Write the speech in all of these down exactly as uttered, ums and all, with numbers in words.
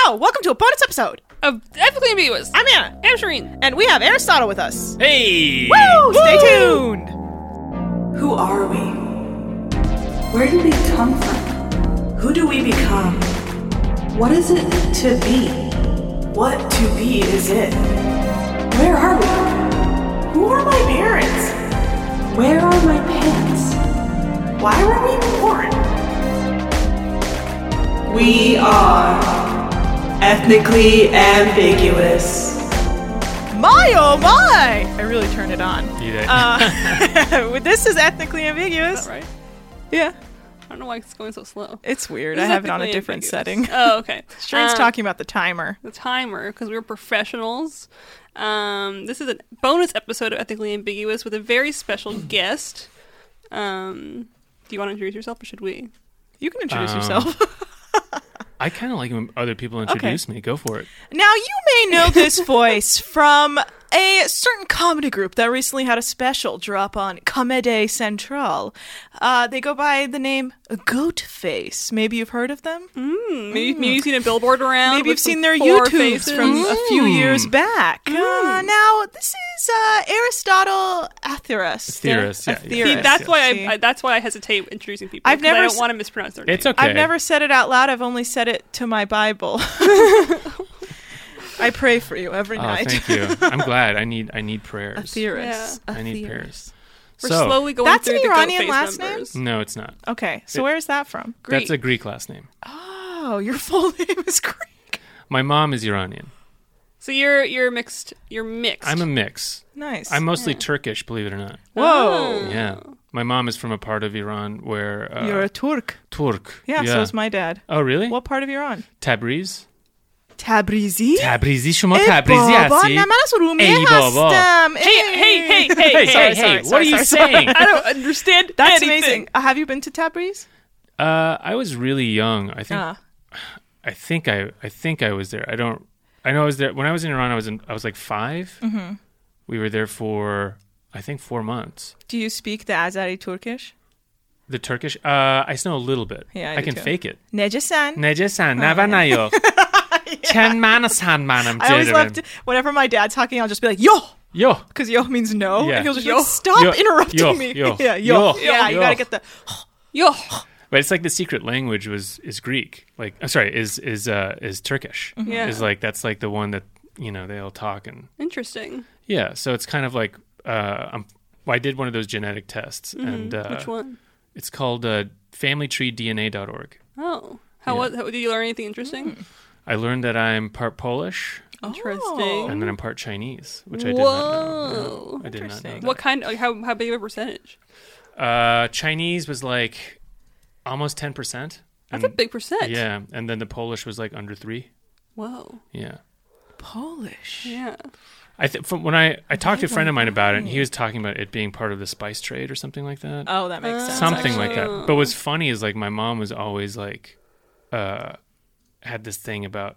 Hello, welcome to a bonus episode of Ethically Ambiguous. I'm Anna. I'm Shireen. And we have Aristotle with us. Hey! Woo! Woo! Stay tuned. Who are we? Where did we come from? Who do we become? What is it to be? What to be is it? Where are we? Who are my parents? Where are my pants? Why were we born? We are ethnically ambiguous. My oh my! I really turned it on. You did. Uh, this is Ethnically Ambiguous. Is that right? Yeah. I don't know why it's going so slow. It's weird. This I is have it on a Ethically different Ambiguous. setting. Oh, okay. Shireen's Um, talking about the timer. The timer, because we're professionals. Um, this is a bonus episode of Ethically Ambiguous with a very special guest. Um, do you want to introduce yourself, or should we? You can introduce Um, yourself. I kind of like when other people introduce me. Go for it. Now, you may know this voice from a certain comedy group that recently had a special drop on Comedy Central. Uh, they go by the name Goatface. Maybe you've heard of them? Mm, maybe, maybe you've seen a billboard around. Maybe with you've seen some their four YouTubes faces. from a few Mm. years back. Uh, now, this is uh, Aristotle Atheros. Theorist, yeah, yeah. See, Theorist. that's why See? I, I that's why I hesitate introducing people. I've 'cause never I s- don't want to mispronounce their name. It's okay. I've never said it out loud. I've only said it to my Bible. I pray for you every Oh, night. thank you. I'm glad. I need I need A prayers. theorist. A I need theorist. prayers. We're So, slowly going That's through an the Iranian Goatface last members. no, it's not. Okay, so It- where's that from? Greek. That's a Greek last name. Oh, your full name is Greek. My mom is Iranian. So you're you're mixed. You're mixed. I'm a mix. Nice. I'm mostly Turkish, believe it or not. Whoa. Yeah. My mom is from a part of Iran where uh, You're a Turk. Turk. Yeah, so is my dad. Oh, really? What part of Iran? Tabriz. Tabrizi? Tabrizi شما ای تبریزی بابا، هستی؟ نه من از ارومیه ای بابا. هستم. Hey, hey, hey, hey, Hey, hey! hey, sorry, hey, sorry, what are you sorry, saying? I don't understand That's anything. amazing. Uh, have you been to Tabriz? Uh, I was really young. I think Uh, I think I I think I was there. I don't. I know I was there when I was in Iran. I was in. I was like 5 Mm-hmm. We were there for I think four months. do you speak the Azeri Turkish? The Turkish. Uh, I know a little bit. Yeah, I I, do can too. fake it. Necesan. Necesan, nava nayo. Ten manasan manam I always love to, whenever my dad's talking, I'll just be like, yo! Yo. Because yo means no. Yeah. And he'll just Yo. be like, stop Yo. interrupting Yo. me. Yo. Yeah, yo. Yo. Yeah, you Yo. gotta get the... Yo, But it's like the secret language was is Greek. Like I'm sorry, is is uh is Turkish. Yeah. Is like that's like the one that you know they all talk and interesting. yeah. So it's kind of like uh I'm, well, I did one of those genetic tests and uh, Which one? it's called uh, family tree D N A dot org. Oh, how Yeah. was? How, did you learn anything interesting? I learned that I'm part Polish Interesting. and then I'm part Chinese, which I did not know. Whoa. No, I did not know. Interesting. That. What kind? Like how how big of a percentage? Uh, Chinese was like almost ten percent. That's a big percent. Yeah, and then the Polish was like under three. Whoa. Yeah. Polish. Yeah. I think from when I, I talked to a friend of mine about it, and he was talking about it being part of the spice trade or something like that. Oh, that makes sense. something like actually. that. But what's funny is like my mom was always like, uh, had this thing about.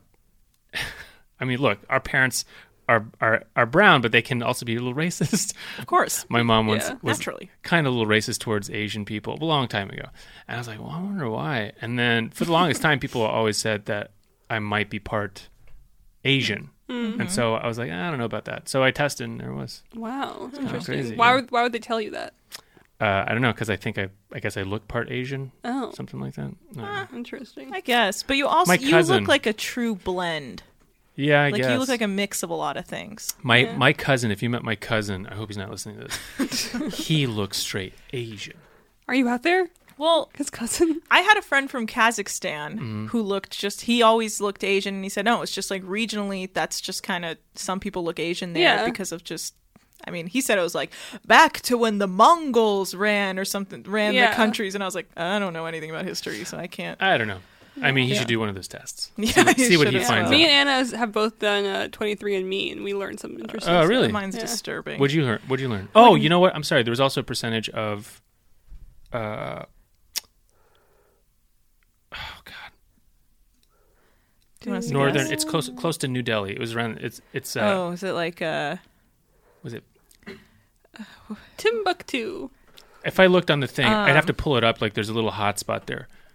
I mean, look, our parents are are are brown, but they can also be a little racist. Of course. My mom once Yeah. was Naturally. kind of a little racist towards Asian people a long time ago, and I was like, well, I wonder why. And then for the longest time, people always said that I might be part Asian. Mm-hmm. And so I was like, I don't know about that. So I tested, and there was. Wow. That's kinda interesting. crazy, why yeah. would why would they tell you that? Uh, I don't know, because I think I, I guess I look part Asian, Oh, something like that. I don't know. interesting. I guess. But you also My you cousin- look like a true blend. Yeah, I like guess. you look like a mix of a lot of things. my Yeah. my cousin. If you met my cousin, I hope he's not listening to this. He looks straight Asian. Are you out there? Well, His cousin. I had a friend from Kazakhstan Mm-hmm. who looked just, he always looked Asian. And he said, no, it's just like regionally, that's just kind of, some people look Asian there Yeah. because of just, I mean, he said it was like back to when the Mongols ran or something, ran Yeah. the countries. And I was like, I don't know anything about history, so I can't. I don't know. I mean, he Yeah. should do one of those tests. Yeah, see what, he see what should he as finds well. Me out. and Anna have both done uh, twenty-three and me, and we learned some interesting Oh, stuff. really? Mine's Yeah. disturbing. What'd you learn? What'd you learn? Oh, you know what? I'm sorry. There was also a percentage of. Uh, oh God. Do you want us to Northern. guess? It's close close to New Delhi. It was around. It's it's. Uh, Oh, is it like, uh, Was it? Timbuktu. If I looked on the thing, I'd have Um, to pull it up. Like there's a little hot spot there.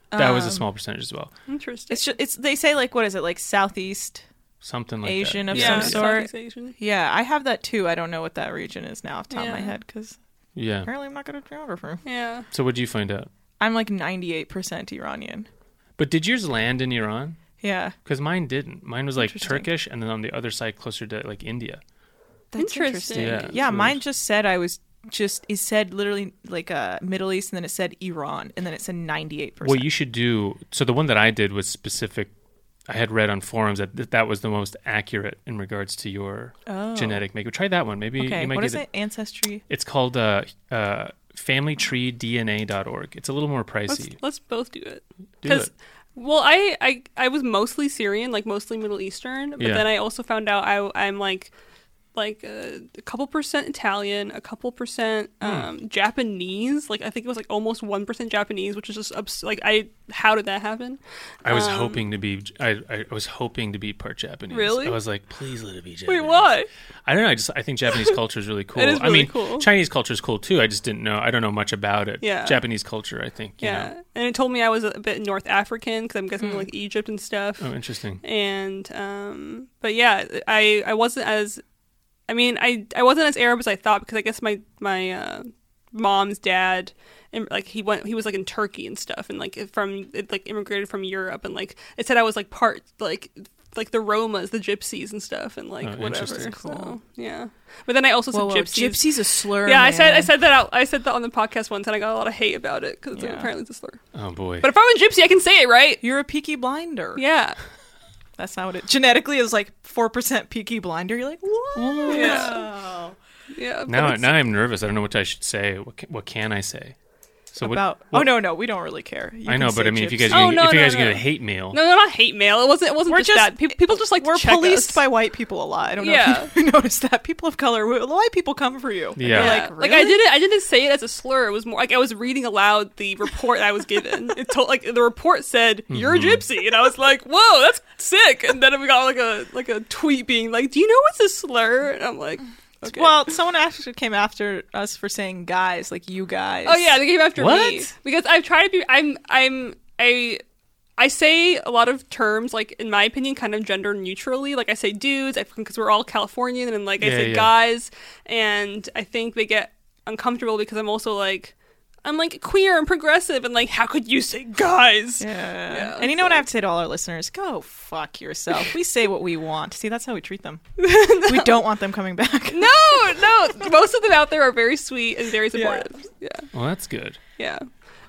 That was a Um, small percentage as well. Interesting. It's just, it's they say like what is it like Southeast Something like Asian that. of yeah, some sort. Southeast Asian. Yeah, I have that too. I don't know what that region is now off the top of my Yeah. head because Yeah. apparently I'm not good at geography. Yeah. So what did you find out? I'm like ninety-eight percent Iranian. But did yours land in Iran? Yeah, Because mine didn't. Mine was like Interesting. Turkish, and then on the other side, closer to like India. that's Interesting. interesting. Yeah, Yeah, it's really mine interesting. just said I was just it said literally like uh, Middle East, and then it said Iran, and then it said ninety-eight percent. What you should do. So the one that I did was specific. I had read on forums that th- that was the most accurate in regards to your Oh. genetic makeup. Try that one. Maybe Okay, you might what get is it? Ancestry. It's called uh, uh, family tree D N A dot org. It's a little more Let's pricey. let's both do it. Do 'Cause- it. Well, I, I I was mostly Syrian, like mostly Middle Eastern, but Yeah. then I also found out I I'm like like a, a couple percent Italian, a couple percent Hmm. um, Japanese. Like I think it was like almost one percent Japanese, which is just abs- like I how did that happen? I was um, hoping to be. I, I was hoping to be part Japanese. Really? I was like, please let it be Japanese. Wait, why? I don't know. I just I think Japanese culture is really cool. It is I really mean, cool. Chinese culture is cool too. I just didn't know. I don't know much about it. Yeah. Japanese culture, I think. You Yeah, know. and it told me I was a bit North African because I'm guessing like Egypt and stuff. Oh, interesting. and um but yeah i i wasn't as i mean i i wasn't as Arab as I thought because I guess my my uh mom's dad and like he went he was like in Turkey and stuff and like from it like immigrated from Europe and like it said I was like part like like the Romas, the gypsies and stuff and like Oh, whatever. interesting. So Cool. yeah, but then I also said Whoa, whoa, gypsies. gypsy's a slur. Yeah, I said I man. said that out. I said that on the podcast once, and I got a lot of hate about it because Yeah. apparently it's a slur. Oh boy. But if I'm a gypsy, I can say it, right? You're a Peaky Blinder. Yeah. That's not what it genetically is like. Four percent Peaky Blinder. You're like, what? Yeah. Yeah. but now, it's- now I'm nervous. I don't know what I should say. What can, what can I say? So what- About what- oh no no we don't really care. You I can know, say but I mean, if you gypsy. guys, Oh, are no, if you no, guys are no. gonna hate mail, No, no, not hate mail. It wasn't. It wasn't We're just, just- that. Pe- people just like to we're check policed us. by white people a lot. I don't know Yeah. if you noticed that. People of color, white people come for you. And Yeah. you're Yeah. like, Like really? I didn't. I didn't say it as a slur. It was more like I was reading aloud the report I was given. It told like the report said you're Mm-hmm. a gypsy, and I was like, whoa, that's sick. And then we got like a like a tweet being like, do you know what's a slur? And I'm like, okay. Well, someone actually came after us for saying guys, like you guys. Oh yeah, they came after me What? because I've tried to be. I'm. I'm. I. I say a lot of terms, like in my opinion, kind of gender neutrally. Like I say dudes, because we're all Californian, and like I Yeah, say yeah. guys, and I think they get uncomfortable because I'm also like, I'm like queer and progressive, and like, how could you say guys? Yeah. Yeah, And you know what I so- have to say to all our listeners? Go fuck yourself. We say what we want. See, that's how we treat them. We don't want them coming back. No, no. Most of them out there are very sweet and very supportive. Yeah, well, that's good. yeah.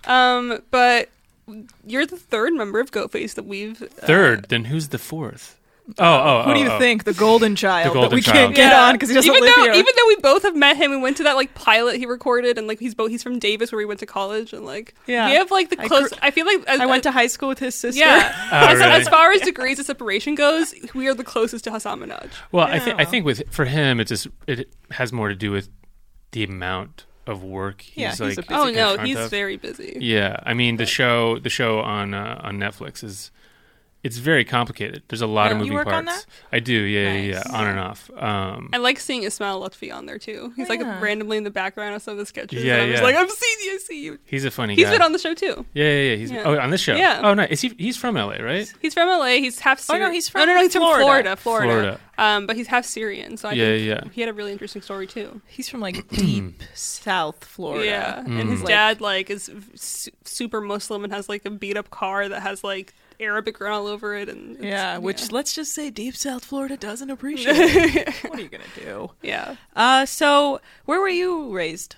Um, but you're the third member of Goatface that we've uh, Third, then who's the fourth? Oh, oh, Who do oh, you oh. think? The golden child golden that we child. can't get Yeah. on because he doesn't even live though, here. Even though we both have met him, we went to that like pilot he recorded, and like he's both he's from Davis where we went to college, and like Yeah. we have like the I close. grew- I feel like as, I went to high school with his sister. yeah. Oh, as, really? as far as degrees of separation goes, we are the closest to Hassan Minaj. Well, I think I Yeah. think with for him, it just it has more to do with the amount of work he's Yeah, he's like. a busy Oh in no, front he's of. very busy. Yeah, I mean the show the show on uh, on Netflix is it's very complicated. There's a lot of Yeah. moving You work parts. on that? I do, yeah, yeah, Nice. yeah, on and off. Um, I like seeing Ismail Lutfi on there too. He's like Yeah. randomly in the background of some of the sketches. Yeah, and I'm just yeah. like, I've seen you, I see you. he's a funny He's guy. been on the show too. yeah, yeah, yeah. He's Yeah. oh on this show. Yeah. Oh, nice. Is he? He's from L A, right? He's from L A. He's half Oh, no, Syrian. he's no, from no, no, he's Florida. from Florida, Florida. Florida. Um, but he's half Syrian, so I Yeah, think yeah. he had a really interesting story too. He's from like deep South Florida. Yeah, Mm. and his Like- dad like is su- super Muslim and has like a beat up car that has like Arabic written all over it, and it's- Yeah, which let's just say deep South Florida doesn't appreciate. What are you gonna do? yeah. Uh, so where were you raised?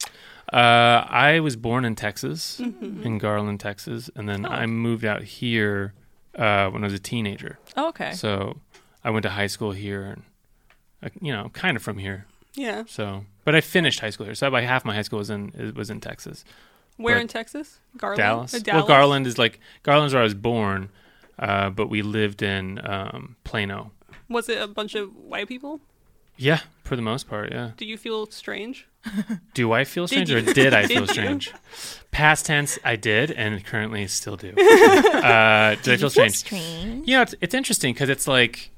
Uh, I was born in Texas, Mm-hmm. in Garland, Texas, and then Oh. I moved out here uh, when I was a teenager. Oh, okay. So I went to high school here, and uh, you know, kind of from here. Yeah. So, but I finished high school here. So about half my high school was in it was in Texas, Where But- in Texas? Garland. Dallas. Uh, Well, Garland is like Garland's where I was born, uh, but we lived in um, Plano. Was it a bunch of white people? Yeah, for the most part, yeah. Do you feel strange? Do I feel strange you? or did I Did feel you? strange? Past tense, I did, and currently still do. uh, did I feel strange? strange? You know, it's, it's interesting because it's like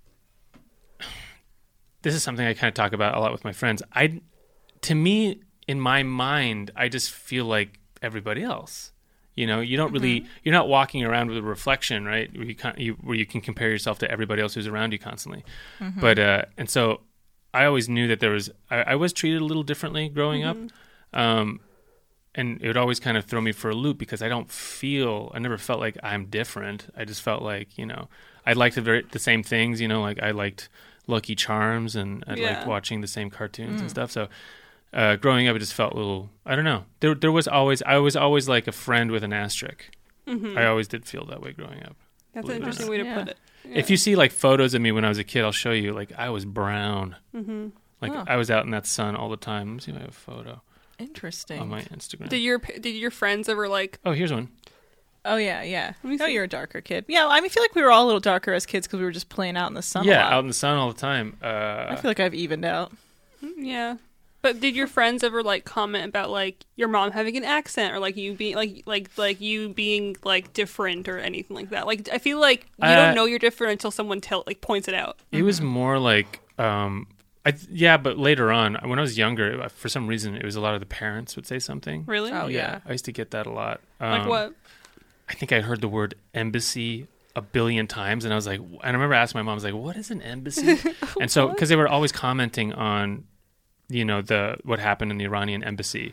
this is something I kind of talk about a lot with my friends. I, to me, in my mind, I just feel like everybody else. You know, you don't really, you're not walking around with a reflection, right? Where you, can, you, where you can compare yourself to everybody else who's around you constantly. Mm-hmm. But, uh, and so I always knew that there was, I, I was treated a little differently growing mm-hmm. up. Um, and it would always kind of throw me for a loop because I don't feel, I never felt like I'm different. I just felt like, you know, I liked the, very, the same things, you know, like I liked Lucky Charms and I Yeah. liked watching the same cartoons Mm. and stuff. So, Uh, growing up, it just felt a little, I don't know. There there was always, I was always like a friend with an asterisk. Mm-hmm. I always did feel that way growing up. That's believe an it or interesting not. way to Yeah. put it. Yeah. If you see like photos of me when I was a kid, I'll show you, like I was brown. Mm-hmm. Like Oh. I was out in that sun all the time. Let me see if I have a photo Interesting. on my Instagram. Did your did your friends ever like? oh, here's one. Oh yeah, yeah. Let me No, see. you're a darker kid. Yeah, I mean, I feel like we were all a little darker as kids because we were just playing out in the sun. a yeah, lot. out in the sun all the time. Uh, I feel like I've evened out. Yeah. But did your friends ever like comment about like your mom having an accent or like you being like like like you being like different or anything like that? Like I feel like you Uh, don't know you're different until someone tell like points it out. It was more like, um, I th- yeah, but later on, when I was younger, it- for some reason, it was a lot of the parents would say something. Really? Oh, yeah. I used to get that a lot. Um, Like what? I think I heard the word embassy a billion times, and I was like, and I remember asking my mom, I was like, "What is an embassy?" And so, because they were always commenting on, you know, the what happened in the Iranian embassy.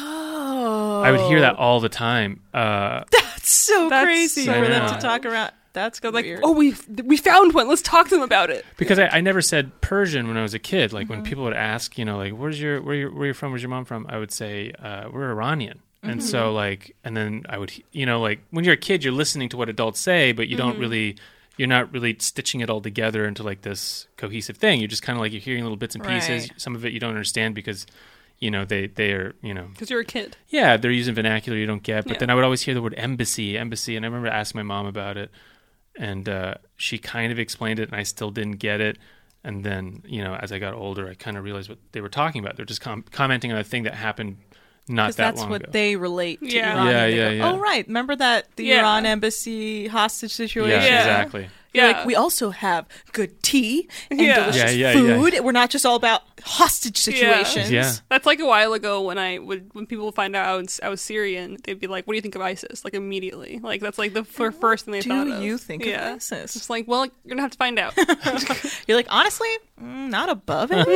Oh, I would hear that all the time. Uh, That's so That's crazy so for them wild. to talk around. That's Like, weird. oh, we we found one. Let's talk to them about it. because I, I never said Persian when I was a kid. Like when Mm-hmm. people would ask, you know, like where's your where you where you from? Where's your mom from? I would say uh, we're Iranian. And Mm-hmm. so like, and then I would, you know, like when you're a kid, you're listening to what adults say, but you Mm-hmm. don't really, you're not really stitching it all together into like this cohesive thing. You're just kind of like you're hearing little bits and pieces. Right. Some of it you don't understand because, you know, they they are, you know, Because you're a kid. yeah, they're using vernacular you don't get. But Yeah. then I would always hear the word embassy, embassy, and I remember asking my mom about it, and uh, she kind of explained it, and I still didn't get it. And then, you know, as I got older, I kind of realized what they were talking about. They're just com- commenting on a thing that happened not Because that that's long what ago. they relate to Yeah. Iran. Yeah, They yeah, go, yeah. Oh, right. Remember that the Yeah. Iran embassy hostage situation? yeah, Yeah. exactly. You're Yeah. like, we also have good tea and Yeah. delicious Yeah, yeah, yeah. food. We're not just all about hostage situations. Yeah. That's like a while ago when I would when people would find out I was, I was Syrian, they'd be like, "What do you think of ISIS?" Like immediately, like that's like the fir- first thing they do thought of. you think of yeah. ISIS? Just like, well, you're gonna have to find out. You're like, honestly, mm, not above it.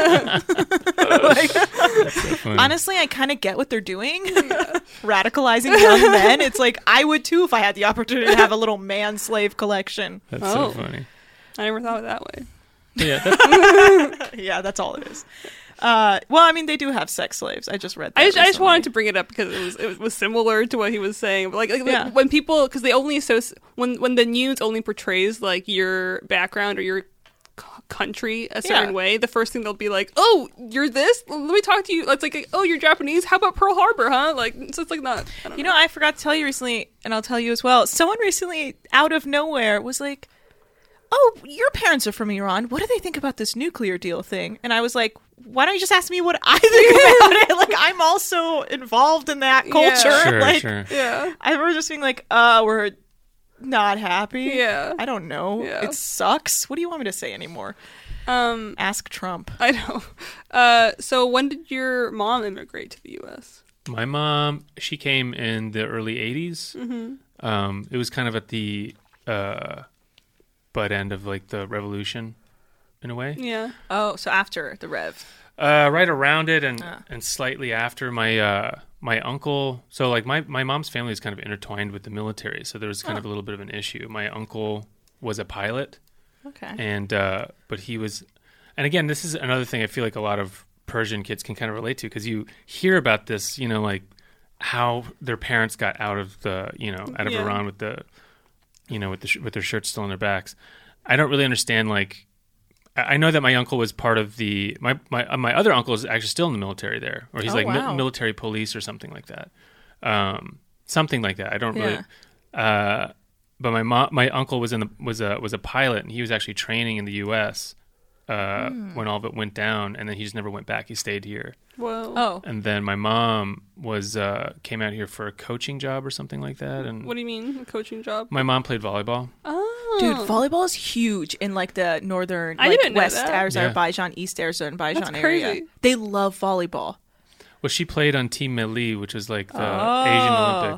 Like, So funny. honestly, I kind of get what they're doing. Radicalizing young men. It's like, I would too if I had the opportunity to have a little man slave collection. That's Oh. so funny. I never thought of it that way. But yeah, that, Yeah, that's all it is. Uh, well, I mean, they do have sex slaves. I just read that. I just, I just recently. wanted to bring it up because it was it was similar to what he was saying. But like, like Yeah. when people, because they only associate when when the news only portrays like your background or your c- country a certain Yeah. way, the first thing they'll be like, "Oh, you're this. Let me talk to you." It's like, "Oh, you're Japanese. How about Pearl Harbor, huh?" Like, so it's like not. I don't You know, I forgot to tell you recently, and I'll tell you as well. Someone recently, out of nowhere, was like, "Oh, your parents are from Iran. What do they think about this nuclear deal thing?" And I was like, "Why don't you just ask me what I think about it? Like, I'm also involved in that Yeah. culture." sure, like, sure. Yeah. I remember just being like, "Uh, we're not happy." Yeah. I don't know. Yeah. It sucks. What do you want me to say anymore? Um, Ask Trump. I know. Uh, so when did your mom immigrate to the U S? My mom, she came in the early eighties. Mm-hmm. Um, it was kind of at the uh, butt end of like the revolution, in a way. Yeah. Oh, so after the Rev. Uh, right around it, and Ah. and slightly after. My uh, my uncle. So like my my mom's family is kind of intertwined with the military, so there was kind Oh. of a little bit of an issue. My uncle was a pilot, Okay. and uh, but he was, and again, this is another thing I feel like a lot of Persian kids can kind of relate to, because you hear about this, you know, like how their parents got out of the, you know, out of Yeah. Iran with the, you know, with the sh- with their shirts still on their backs. I don't really understand. Like, I I know that my uncle was part of the my my uh, my other uncle is actually still in the military there, or he's Oh, like mi- wow. military police or something like that, um, something like that. I don't really. Uh, but my mom, my uncle was in the was a was a pilot, and he was actually training in the U S uh, Hmm. when all of it went down, and then he just never went back. He stayed here, Whoa. Oh. and then my mom was uh, came out here for a coaching job or something like that, and What do you mean, a coaching job? my mom played volleyball. Oh. Dude, volleyball is huge in like the northern, I like didn't know West that. Azerbaijan, East Azerbaijan That's area. crazy. They love volleyball. Well, she played on Team Melli, which is like the Oh. Asian Olympics.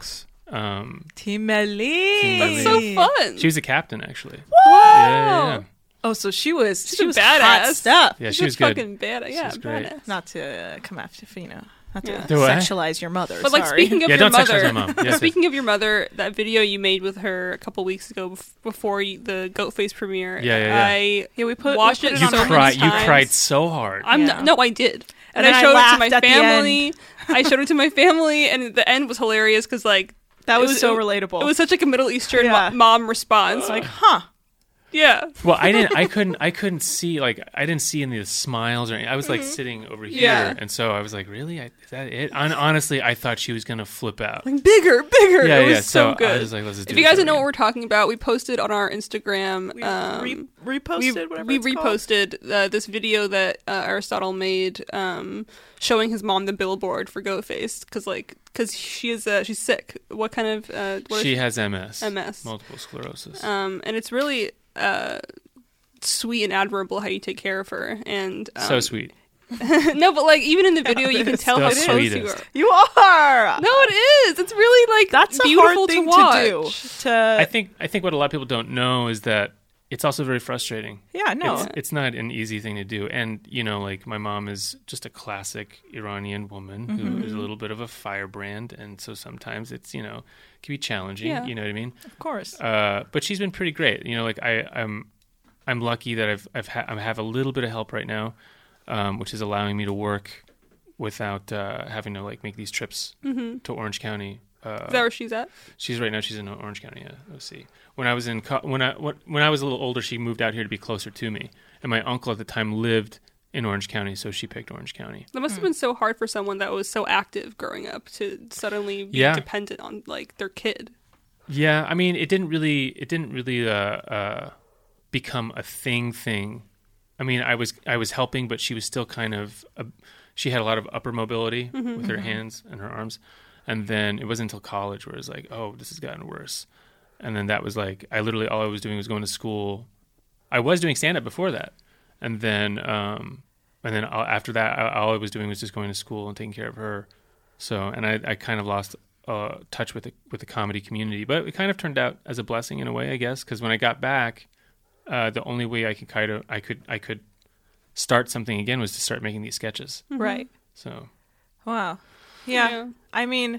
Um, Team Melly. Team That's Melly. so fun. she was a captain, actually. wow. Yeah, yeah, Oh, so she was She's she a was badass. hot stuff. yeah. She's She was good. fucking badass. Yeah, She's great. badass. Not to uh, come after you know, not to Yeah. Do what? sexualize your mother. But like sorry. speaking of Yeah, your don't sexualize mother, my mom. Yes, speaking of your mother, that video you made with her a couple weeks ago bef- before you, the Goat Face premiere, Yeah, yeah, yeah. I yeah, we put watched we put it You on so our many cried. You times. cried so hard. I'm Yeah. not, no, I did, and, And then I I showed it to laughed my at the family. I showed it to my family, and the end was hilarious because like That it was, so it, relatable. It was such like a Middle Eastern Yeah. mo- mom response. like, huh? yeah, Well, I didn't. I couldn't. I couldn't see. Like, I didn't see any of the smiles or anything. I was like sitting over here, Yeah. and so I was like, "Really? I, is that it?" And honestly, I thought she was gonna flip out. like bigger, bigger. Yeah, it was yeah. so, So, good. I was like, "Let's just do if you this guys don't know over what we're talking about, we posted on our Instagram. We um, re- reposted we, whatever we it's called. reposted uh, this video that uh, Aristotle made um, showing his mom the billboard for Ghostface because like because she is uh, she's sick. What kind of uh, what is she has M S, M S. multiple sclerosis. um, and it's really uh, sweet and admirable how you take care of her. And um, so sweet. no, but like even in the video, you can is tell the how close you sweetest. are. You are. No, it is. It's really like That's a beautiful hard thing to watch. to do. To I think. I think what a lot of people don't know is that it's also very frustrating. yeah, no. It's, it's not an easy thing to do. And, you know, like my mom is just a classic Iranian woman Mm-hmm. who is a little bit of a firebrand. And so sometimes it's, you know, it can be challenging. Yeah. You know what I mean? Of course. Uh, but she's been pretty great. You know, like I, I'm, I'm lucky that I've, I've ha- I have a little bit of help right now, um, which is allowing me to work without uh, having to like make these trips Mm-hmm. to Orange County. Uh, Is that where she's at? She's right now. She's in Orange County. Yeah, O C. When I was in co- when I when when I was a little older, she moved out here to be closer to me. And my uncle at the time lived in Orange County, so she picked Orange County. That must have been so hard for someone that was so active growing up to suddenly be Yeah. dependent on like their kid. Yeah, I mean, it didn't really it didn't really uh, uh, become a thing thing. I mean, I was I was helping, but she was still kind of a, she had a lot of upper mobility with her hands and her arms. And then it wasn't until college where it was like, oh, this has gotten worse. And then that was like, I literally, all I was doing was going to school. I was doing stand-up before that. And then, um, and then I'll, after that, I, all I was doing was just going to school and taking care of her. So, and I, I kind of lost uh, touch with the, with the comedy community. But it kind of turned out as a blessing in a way, I guess. Because when I got back, uh, the only way I could kind of, I could, I could start something again was to start making these sketches. Right. So, Wow. Yeah. Yeah. I mean,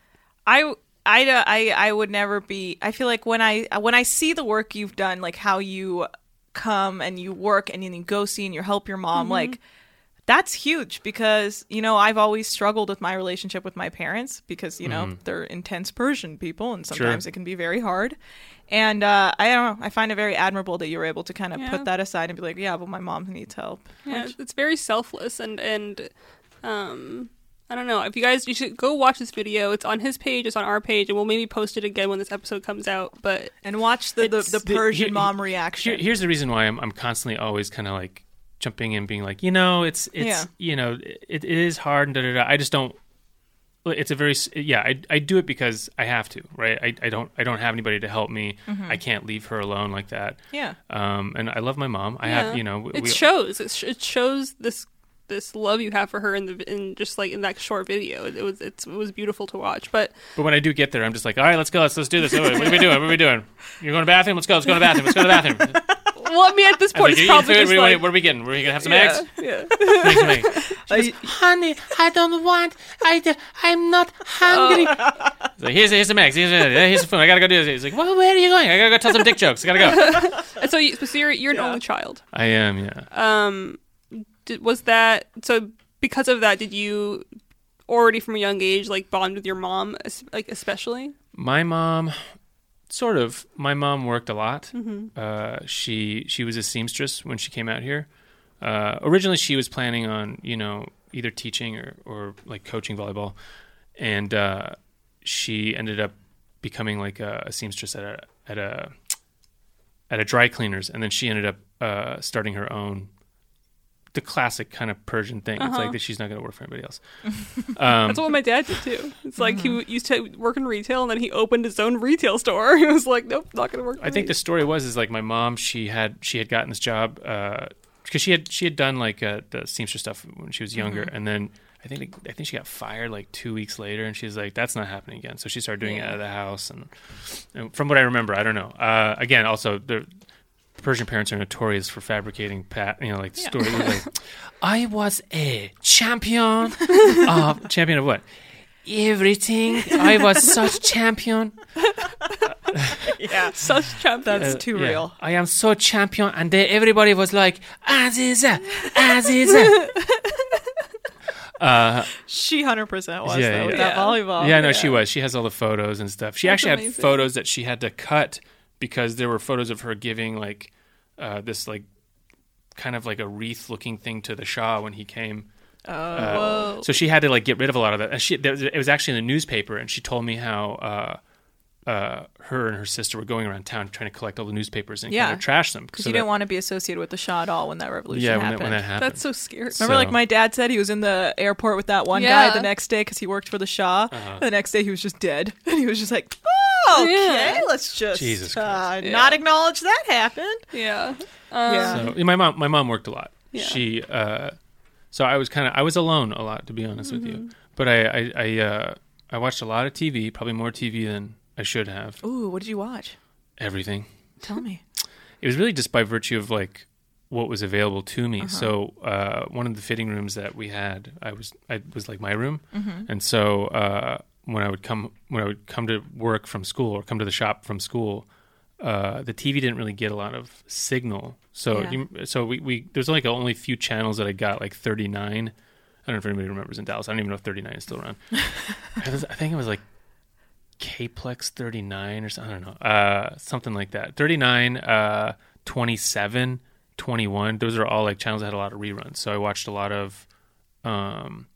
I, I, I, I would never be. I feel like when I when I see the work you've done, like how you come and you work and then you go see and you help your mom, like that's huge because you know I've always struggled with my relationship with my parents because you know they're intense Persian people and sometimes Sure. it can be very hard. And uh, I don't know. I find it very admirable that you were able to kind of Yeah. put that aside and be like, yeah, but my mom needs help. Yeah, it's very selfless and and um I don't know. If you guys, you should go watch this video. It's on his page. It's on our page, and we'll maybe post it again when this episode comes out. But And watch the the, the The- Persian here- mom reaction. Here, here's the reason why I'm I'm constantly always kind of like jumping in, being like, you know, it's it's Yeah. you know, it, it is hard and da da da. I just don't. It's a very s- yeah. I I do it because I have to, right? I, I don't I don't have anybody to help me. I can't leave her alone like that. Yeah. Um, and I love my mom. I yeah. have you know. it we, shows. It, sh- it shows this this love you have for her in the in just like in that short video. It, it was it's, it was beautiful to watch. But But when I do get there, I'm just like, all right, let's go. Let's let's do this. What are we doing? What are we doing? You're going to the bathroom? Let's go. Let's go to the bathroom. Let's go to the bathroom. well, I mean, at this I was point, like, it's you eating probably food? just What, like what are we getting? We're gonna have some yeah, eggs. yeah. Make some eggs. I- Honey, I don't want. I, d- I'm not hungry. He's like, here's, here's some eggs. Here's, here's some food. I gotta go do this. He's like, well, where are you going? I gotta go tell some dick jokes. I gotta go. And so, you, so you're you're an only child. I am, yeah. Um, did, was that so? Because of that, did you already from a young age like bond with your mom, es- like especially? My mom, sort of. My mom worked a lot. Uh, she she was a seamstress when she came out here. Uh, originally, she was planning on you know either teaching or or like coaching volleyball, and uh, she ended up becoming like a, a seamstress at a at a at a dry cleaners, and then she ended up uh, starting her own. The classic kind of Persian thing. It's Uh-huh. like that she's not going to work for anybody else. Um, That's what my dad did too. It's like he used to work in retail, and then he opened his own retail store. He was like, "Nope, not going to work." For I think me. the story was is like my mom. She had she had gotten this job because she had she had done like uh, the seamstress stuff when she was younger, and then I think I think she got fired like two weeks later, and she's like, "That's not happening again." So she started doing Yeah. it out of the house, and, and from what I remember, I don't know. Uh, again, also the Persian parents are notorious for fabricating, pat, you know, like Yeah. stories. Like, I was a champion. uh, champion of what? Everything. I was such champion. Yeah. Such champion. That's Uh, too yeah. real. I am so champion, and they, everybody was like, Aziza, Aziza. uh, She one hundred percent was, Yeah, though, yeah. with that Yeah. volleyball. yeah, no, she was. She has all the photos and stuff. She That's actually amazing. had photos that she had to cut because there were photos of her giving like uh, this like kind of like a wreath-looking thing to the Shah when he came. Oh. Uh, Whoa. So she had to like get rid of a lot of that. And she, there was, it was actually in the newspaper, and she told me how uh, uh, her and her sister were going around town trying to collect all the newspapers and Yeah. kind of trash them. Because so you didn't that- want to be associated with the Shah at all when that revolution yeah, when happened. that, when that happened. That's so scary. So- Remember, like my dad said, he was in the airport with that one Yeah. guy the next day because he worked for the Shah. Uh-huh. The next day, he was just dead, and he was just like, "Oh, okay, Yeah. let's just Jesus uh, Christ. Yeah. not acknowledge that happened." Yeah. Um, Yeah. So yeah, my mom, my mom worked a lot. Yeah. She, uh, so I was kind of, I was alone a lot, to be honest with you. But I, I, I, uh, I watched a lot of T V, probably more T V than I should have. Ooh, what did you watch? Everything. Tell me. It was really just by virtue of like what was available to me. So uh, one of the fitting rooms that we had, I was, I was like my room, and so uh, when I would come, when I would come to work from school or come to the shop from school. Uh, the T V didn't really get a lot of signal, so Yeah. you, so we, we there's like only a few channels that I got, like thirty-nine. I don't know if anybody remembers in Dallas. I don't even know if thirty-nine is still around. I, was, I think it was like K-Plex thirty-nine or something. I don't know, uh, something like that. thirty-nine, uh, twenty-seven, twenty-one. Those are all like channels that had a lot of reruns. So I watched a lot of um,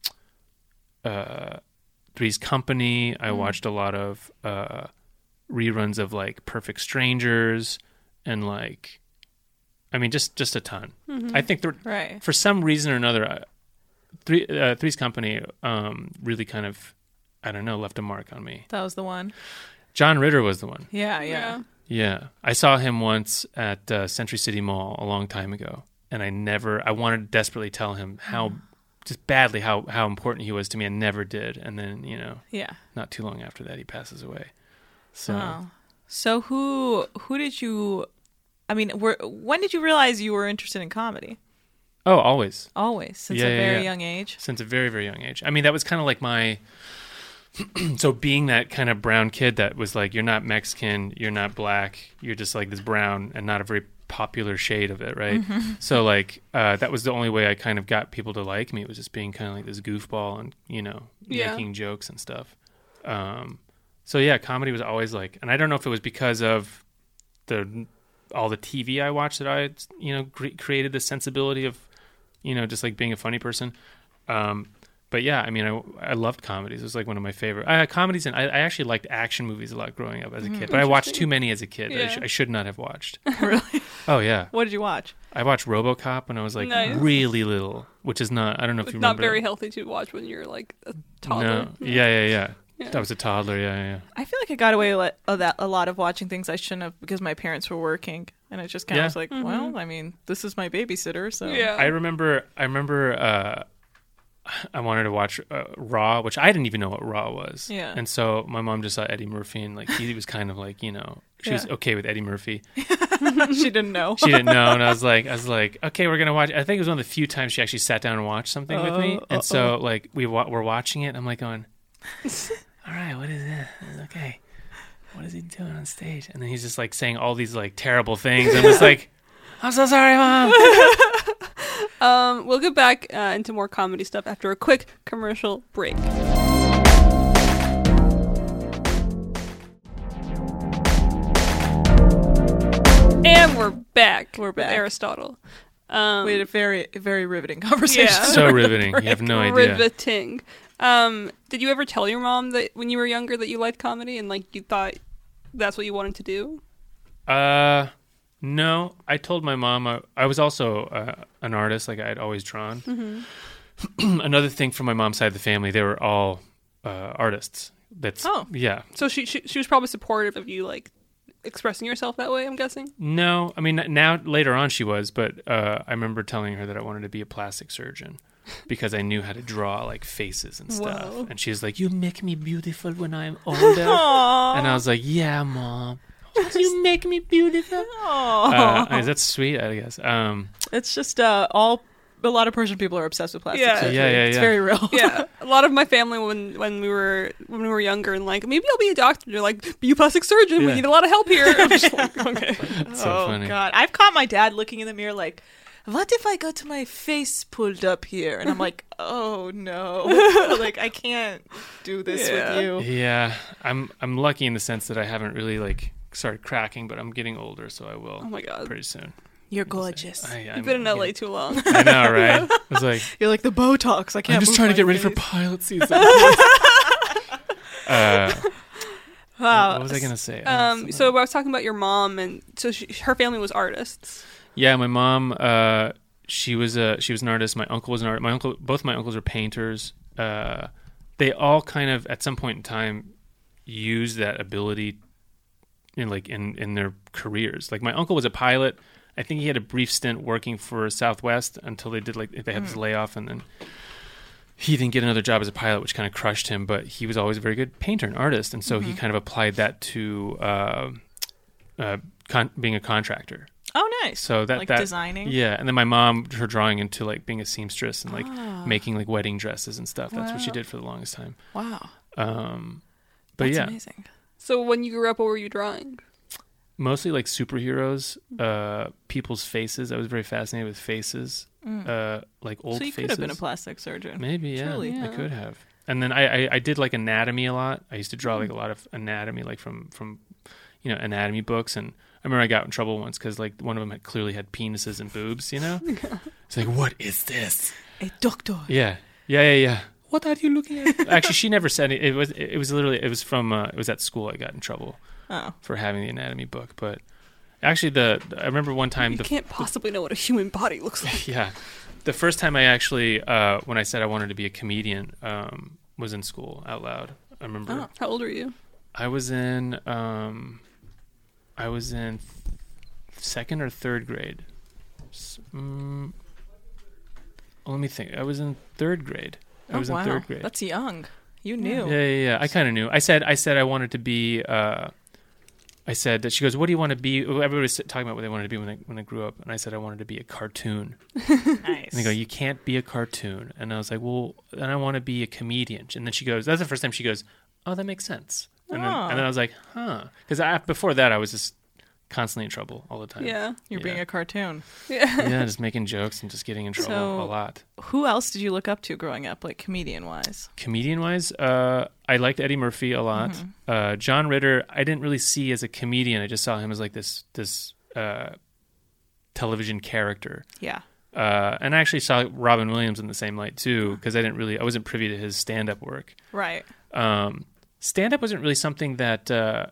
uh, Three's Company. I watched a lot of uh, reruns of like Perfect Strangers and like, I mean, just just a ton. I think there, Right. for some reason or another, uh, Three uh, Three's Company um, really kind of, I don't know, left a mark on me. That was the one. John Ritter was the one. Yeah, yeah. Yeah. Yeah, I saw him once at uh, Century City Mall a long time ago, and I never, I wanted to desperately tell him how, just badly how how important he was to me, and never did. And then you know, Yeah. not too long after that, he passes away. So Oh. So who who did you? I mean, were, when did you realize you were interested in comedy? oh, always. Always, since Yeah, a yeah, very yeah. young age. Since a very, very young age. I mean, that was kind of like my. So being that kind of brown kid that was like, you're not Mexican, you're not black, you're just like this brown and not a very popular shade of it, right? So like uh, that was the only way I kind of got people to like me, was just being kind of like this goofball and, you know, Yeah. making jokes and stuff. Um, so yeah, comedy was always like, and I don't know if it was because of the all the T V I watched that I, you know, cre- created this sensibility of, you know, just like being a funny person. Um, but yeah, I mean, I, I loved comedies. It was like one of my favorite uh, comedies, and I, I actually liked action movies a lot growing up as a kid. But I watched Interesting. too many as a kid. that I, Yeah. sh- I should not have watched. Really? Oh yeah, What did you watch? I watched RoboCop when I was like Nice. really little, which is not. I don't know if It's you not remember. very healthy to watch when you're like a toddler. No, yeah, yeah, yeah. Yeah. I was a toddler. Yeah, yeah. yeah. I feel like I got away with a, that, a lot of watching things I shouldn't have because my parents were working, and it just kind of Yeah. was like, well, I mean, this is my babysitter, so Yeah. I remember. I remember. Uh, I wanted to watch uh, Raw, which I didn't even know what Raw was. Yeah. And so my mom just saw Eddie Murphy, and like he was kind of like, you know, she was Yeah. okay with Eddie Murphy. she didn't know. She didn't know, and I was like, I was like, okay, we're gonna watch. I think it was one of the few times she actually sat down and watched something with me. Oh, And so like we wa- we're watching it. And I'm like going, all right, what is it? Okay, what is he doing on stage? And then he's just like saying all these like terrible things. I'm just like, I'm so sorry, Mom. Um, we'll get back uh, into more comedy stuff after a quick commercial break. And we're back. We're with back. Aristotle. Um, We had a very, very riveting conversation. Yeah. So riveting. You have no idea. riveting. Um, did you ever tell your mom that when you were younger that you liked comedy and like you thought that's what you wanted to do? Uh, no. I told my mom I, I was also uh, an artist. Like I had always drawn. Mm-hmm. Another thing from my mom's side of the family, they were all uh, artists. That's Oh. yeah. So she, she she was probably supportive of you like expressing yourself that way, I'm guessing. No, I mean now later on she was, but uh, I remember telling her that I wanted to be a plastic surgeon. because I knew how to draw like faces and stuff. Whoa. And she was like, "You make me beautiful when I'm older." Aww. And I was like, "Yeah, Mom. You make me beautiful." Aw. Uh, I- that's sweet, I guess. Um, It's just uh, all a lot of Persian people are obsessed with plastic Yeah. surgery. Yeah, yeah, It's yeah. very real. Yeah, a lot of my family when when we were when we were younger and like maybe I'll be a doctor. They're like, be a plastic surgeon. We Yeah. need a lot of help here. I'm just like, okay. it's so oh funny. God, I've caught my dad looking in the mirror like, "What if I got my face pulled up here?" And I'm like, "Oh no, like I can't do this Yeah. with you." Yeah, I'm I'm lucky in the sense that I haven't really like started cracking, but I'm getting older, so I will Oh my god, pretty soon. You're gorgeous. I, I'm, you've been in L A yeah. too long. I know, right? I was like, You're like the Botox. I can't. I'm just move trying to my get ready for face. pilot season. uh, Wow. what was I gonna say? Um, so I was talking about your mom, and so she, her family was artists. Yeah, my mom. Uh, she was a she was an artist. My uncle was an artist. My uncle, both my uncles are painters. Uh, they all kind of at some point in time used that ability in like in in their careers. Like my uncle was a pilot. I think he had a brief stint working for Southwest until they did like they had this layoff, and then he didn't get another job as a pilot, which kind of crushed him. But he was always a very good painter and artist, and so he kind of applied that to uh, uh, con- being a contractor. Oh, nice. So that like that designing. yeah, and then my mom, her drawing into like being a seamstress and like making like wedding dresses and stuff. That's what she Wow. did for the longest time. Wow. Um, but That's yeah, amazing. So when you grew up, what were you drawing? mostly like superheroes, uh, people's faces. I was very fascinated with faces, uh, like old So you faces. could have been a plastic surgeon. Maybe, yeah, Truly. I Yeah. could have. And then I, I, I did like anatomy a lot. I used to draw like a lot of anatomy, like from from you know anatomy books. And I remember I got in trouble once because like one of them had clearly had penises and boobs. You know, it's like, what is this? A doctor. Yeah, yeah, yeah, yeah. What are you looking at? Actually, she never said it. It was it was literally it was from uh, it was at school. I got in trouble Oh. for having the anatomy book, but actually the I remember one time You the can't possibly know what a human body looks like. yeah the first time I actually uh, when I said I wanted to be a comedian um, was in school out loud. I remember Oh. How old are you? I was in um, I was in th- second or third grade. S- mm, well, let me think. I was in third grade. I Oh, was wow. in third grade. That's young. You knew. Yeah, yeah, yeah. I kind of knew. I said, I said, I wanted to be. Uh, I said that she goes, "What do you want to be?" Everybody was talking about what they wanted to be when they when they grew up, and I said I wanted to be a cartoon. Nice. And they go, "You can't be a cartoon." And I was like, "Well, then I want to be a comedian." And then she goes, "That's the first time she goes, oh, that makes sense." And then, Oh. and then I was like, "Huh," because I, before that I was just constantly in trouble all the time. Yeah. You're being Yeah. a cartoon. Yeah. yeah, just making jokes and just getting in trouble So- a lot. Who else did you look up to growing up, like comedian wise? Comedian wise, uh, I liked Eddie Murphy a lot. Mm-hmm. Uh, John Ritter, I didn't really see as a comedian. I just saw him as like this this uh, television character. Yeah. Uh, and I actually saw Robin Williams in the same light too, because I didn't really, I wasn't privy to his stand up work. Right. Um, stand up wasn't really something that uh,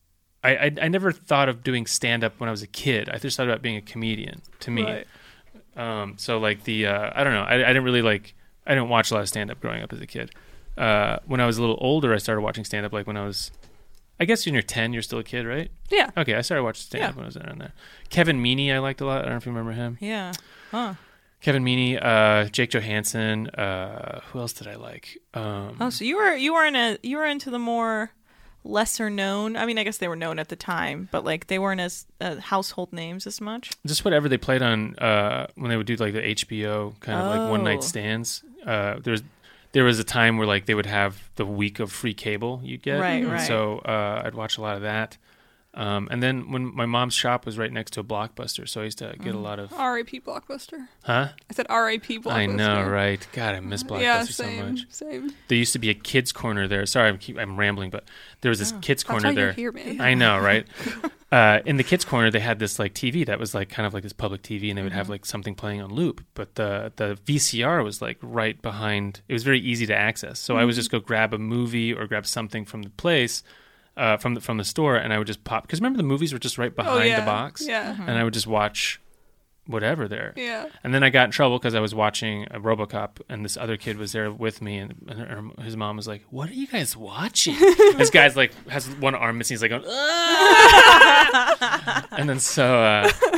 I, I I never thought of doing stand up when I was a kid. I just thought about being a comedian. To me, Right. um, so like the uh, I don't know. I, I didn't really like. I didn't watch a lot of stand up growing up as a kid. Uh, when I was a little older, I started watching stand up. Like when I was, I guess when you're ten, you're still a kid, right? Yeah. Okay, I started watching stand up Yeah. when I was around there. Kevin Meaney, I liked a lot. I don't know if you remember him. Yeah. Huh. Kevin Meaney, uh, Jake Johansson. Uh, who else did I like? Um, Oh, so you were you were in a you were into the more lesser known. I mean, I guess they were known at the time, but like they weren't as uh, household names as much. just whatever they played on uh, when they would do like the H B O kind of like one Oh. night stands. Uh, there's there was a time where like they would have the week of free cable you'd get, Right, And right. So uh, I'd watch a lot of that. Um, and then when my mom's shop was right next to a Blockbuster, so I used to get a lot of R I P Blockbuster. huh. I said R I P Blockbuster. I know, right? God, I miss Blockbuster Yeah, so same, much. same. There used to be a kids corner there. Sorry, I'm keep I'm rambling, but there was this kids That's corner why there. you're here, man. I know, right? uh, in the kids' corner, they had this like T V that was like kind of like this public T V, and they would have like something playing on loop. But the the V C R was like right behind. It was very easy to access, so I would just go grab a movie or grab something from the place, uh, from the from the store, and I would just pop. Because remember, the movies were just right behind oh, yeah. the box, Yeah. and I would just watch whatever there. Yeah. And then I got in trouble because I was watching a RoboCop, and this other kid was there with me, and, and her, his mom was like, "What are you guys watching?" This guy's like has one arm missing. He's like, going, "Ah!" And then so uh,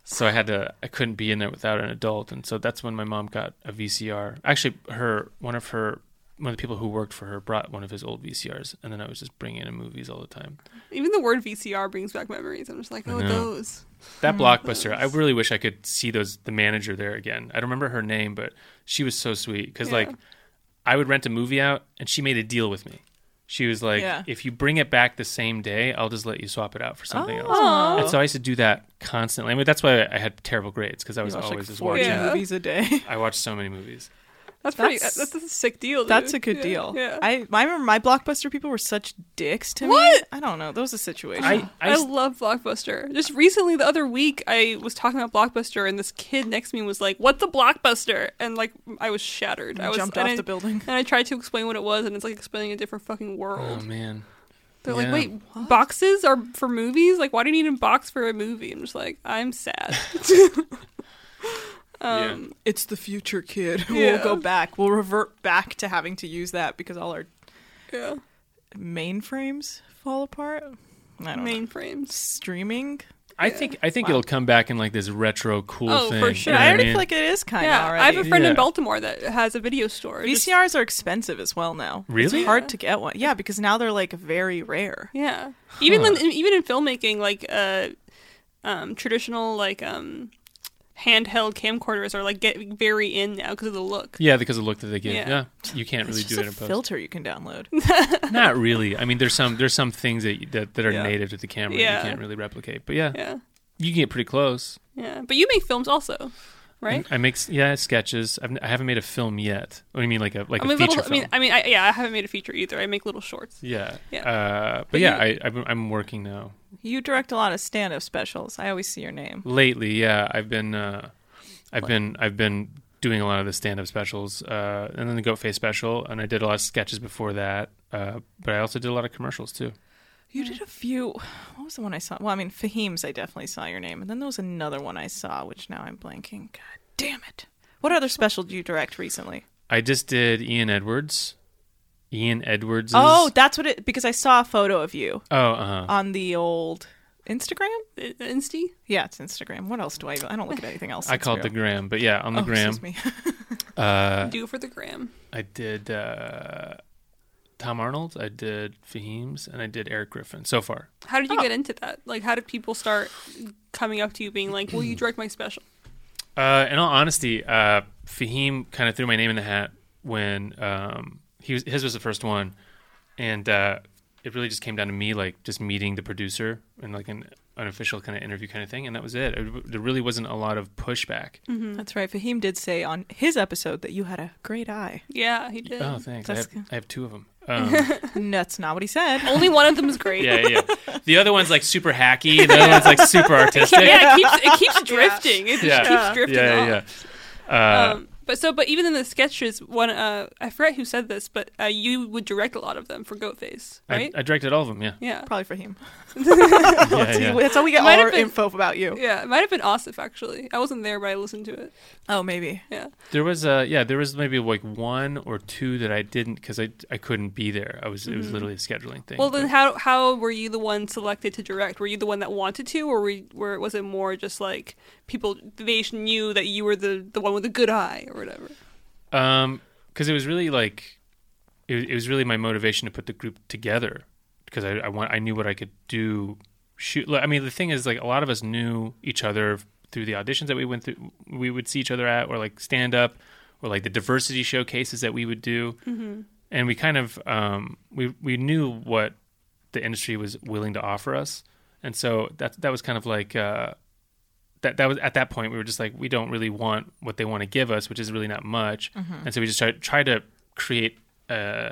so I had to. I couldn't be in there without an adult, and so that's when my mom got a V C R. Actually, her one of her one of the people who worked for her brought one of his old V C Rs, and then I was just bringing in movies all the time. Even the word V C R brings back memories. I'm just like, oh, those. That Blockbuster, I really wish I could see those the manager there again. I don't remember her name, but she was so sweet because Yeah. like I would rent a movie out, and she made a deal with me. She was like, Yeah. if you bring it back the same day, I'll just let you swap it out for something else. Aw. And so I used to do that constantly. I mean, that's why I had terrible grades because I was You watch, always like just forty watching. Yeah. movies a day. I watched so many movies. That's pretty. That's- That's, that's a sick deal. Dude. That's a good Yeah, deal. Yeah. I, I remember my Blockbuster people were such dicks to me. What? I don't know. That was a situation. I, I, I love Blockbuster. Just recently, the other week, I was talking about Blockbuster, and this kid next to me was like, "What's a Blockbuster?" And like, I was shattered. I was jumped and off I- the building. And I tried to explain what it was, and it's like explaining a different fucking oh world. man. They're Yeah. like, "Wait, boxes are for movies? Like, why do you need a box for a movie?" I'm just like, I'm sad. um, It's the future, kid. Yeah. We'll go back. We'll revert back to having to use that because all our yeah. mainframes fall apart. I don't know. Mainframes. Streaming. I think I think it'll come back in like this retro cool Oh, thing. for you sure. know I what already mean? feel like it is kind of Yeah, already. I have a friend in Yeah. Baltimore that has a video store. Just- V C Rs are expensive as well now. Really? It's hard to get one. Yeah, because now they're like very rare. Yeah, even Huh. in, even in filmmaking, like uh, um, traditional like um, handheld camcorders are like getting very in now because of the look. Yeah, because of the look that they give. Yeah. Yeah, you can't really It's do just it a in post. filter you can download. Not really. I mean, there's some there's some things that that, that are Yeah. native to the camera Yeah. that you can't really replicate. But yeah, Yeah, you can get pretty close. yeah. But you make films also, right? I make yeah sketches. I've, I haven't made a film yet. What do you mean, like a like I a mean, feature little, I film? mean, I mean, I, yeah. I haven't made a feature either. I make little shorts. yeah, Yeah. Uh, but, But yeah, you- I I'm, I'm working now. You direct a lot of stand-up specials. I always see your name. Lately, yeah, I've been uh, I've been I've been doing a lot of the stand-up specials, uh, and then the Goat Face special, and I did a lot of sketches before that. Uh, but I also did a lot of commercials too. You did a few. What was the one I saw? Well, I mean, Fahim's, I definitely saw your name. And then there was another one I saw, which now I'm blanking. God damn it. What other special did you direct recently? I just did Ian Edwards. Ian Edwards. Oh, that's what it... Because I saw a photo of you oh, uh, on the old Instagram? I- Insty. Yeah, it's Instagram. What else do I... I don't look at anything else. I that's call it the real. gram, but yeah, on the Oh, gram. excuse me. Uh, Do it for the gram. I did uh, Tom Arnold, I did Fahim's, and I did Eric Griffin so far. How did you Oh. get into that? Like, how did people start coming up to you, being like, "Will you direct my special?" Uh, in all honesty, uh, Fahim kind of threw my name in the hat when um, he was his was the first one, and uh, it really just came down to me like just meeting the producer and like an unofficial kind of interview kind of thing, and that was it. it there really wasn't a lot of pushback. That's right. Fahim did say on his episode that you had a great eye. Yeah, he did. Oh, thanks. I That's have, good. I have two of them. Um, That's not what he said. Only one of them is great. yeah, yeah, yeah. The other one's like super hacky. The other one's like super artistic. Yeah, it keeps it keeps drifting. It just Yeah. keeps drifting yeah, off. yeah. yeah. Uh, Um, but so, but even in the sketches, one uh, I forget who said this, but uh, you would direct a lot of them for Goatface, right? I, I directed all of them. Yeah, yeah, Probably Fahim. yeah, yeah. That's how we get It might all have our been- info about you. yeah. It might have been Asif actually. I wasn't there, but I listened to it. Oh, maybe. Yeah, There was uh yeah there was maybe like one or two that I didn't because I I couldn't be there. I was it was literally a scheduling thing. Mm-hmm. Well, then but- how how were you the one selected to direct? Were you the one that wanted to, or were, were was it more just like people they knew that you were the the one with the good eye or whatever? Um, because it was really like, it, was- it was really my motivation to put the group together because I, I want I knew what I could do. Shoot, I mean, the thing is, like, a lot of us knew each other through the auditions that we went through. We would see each other at, or like stand up, or like the diversity showcases that we would do, Mm-hmm. and we kind of um we we knew what the industry was willing to offer us, and so that that was kind of like uh. That that was at that point we were just like we don't really want what they want to give us, which is really not much, and so we just try try to create a,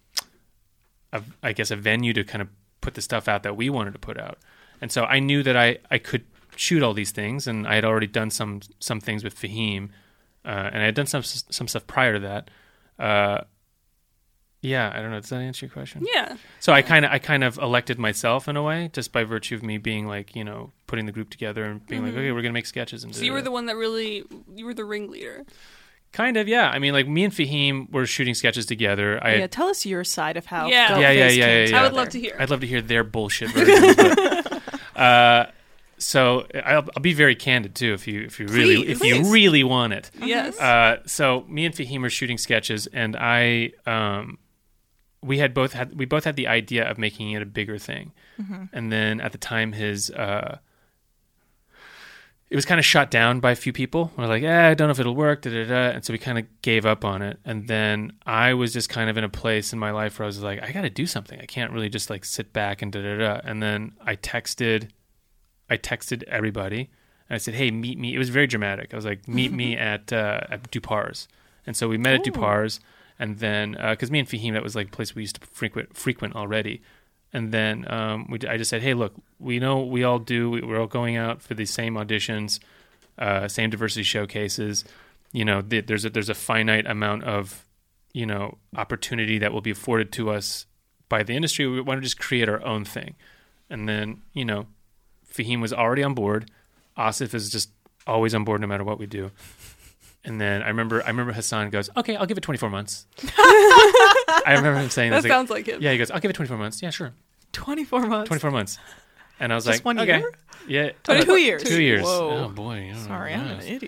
a I guess a venue to kind of put the stuff out that we wanted to put out, and so I knew that I, I could shoot all these things, and I had already done some some things with Fahim, uh, and I had done some some stuff prior to that. Uh, yeah, I don't know. Does that answer your question? Yeah, So I kind of I kind of elected myself in a way, just by virtue of me being like, you know, putting the group together and being like, okay, we're gonna make sketches. And so you were da-da-da. the one that really you were the ringleader. Kind of, yeah. I mean, like me and Fahim were shooting sketches together. I Yeah, had, tell us your side of how. Yeah. Goat Yeah, yeah, Face yeah, came yeah, yeah. I would together. love to hear. I'd love to hear their bullshit version. but, uh, so I'll, I'll be very candid too, if you if you really Please, if please. you really want it. Yes. Uh, so me and Fahim were shooting sketches, and I um, we had both had we both had the idea of making it a bigger thing, Mm-hmm. and then at the time his. Uh, It was kind of shot down by a few people. We're like, eh, I don't know if it'll work, da da da. And so we kind of gave up on it. And then I was just kind of in a place in my life where I was like, I got to do something. I can't really just like sit back and da da da. And then I texted, I texted everybody, and I said, hey, meet me. It was very dramatic. I was like, meet me at uh, at Dupar's. And so we met at Dupar's, and then because uh, me and Fahim, that was like a place we used to frequent frequent already. And then um, we, I just said, hey, look, we know we all do. We, we're all going out for the same auditions, uh, same diversity showcases. You know, th- there's a, there's a finite amount of, you know, opportunity that will be afforded to us by the industry. We want to just create our own thing. And then, you know, Fahim was already on board. Asif is just always on board no matter what we do. And then I remember I remember Hassan goes, okay, I'll give it twenty-four months. I remember him saying that this. sounds like him. Yeah, he goes, I'll give it twenty-four months. Yeah, sure. twenty-four months. twenty-four months. And I was Just like, one okay. year? Yeah. Twenty-two uh, years. Two years. Whoa. Oh, boy. Oh, Sorry, I'm an nice. idiot.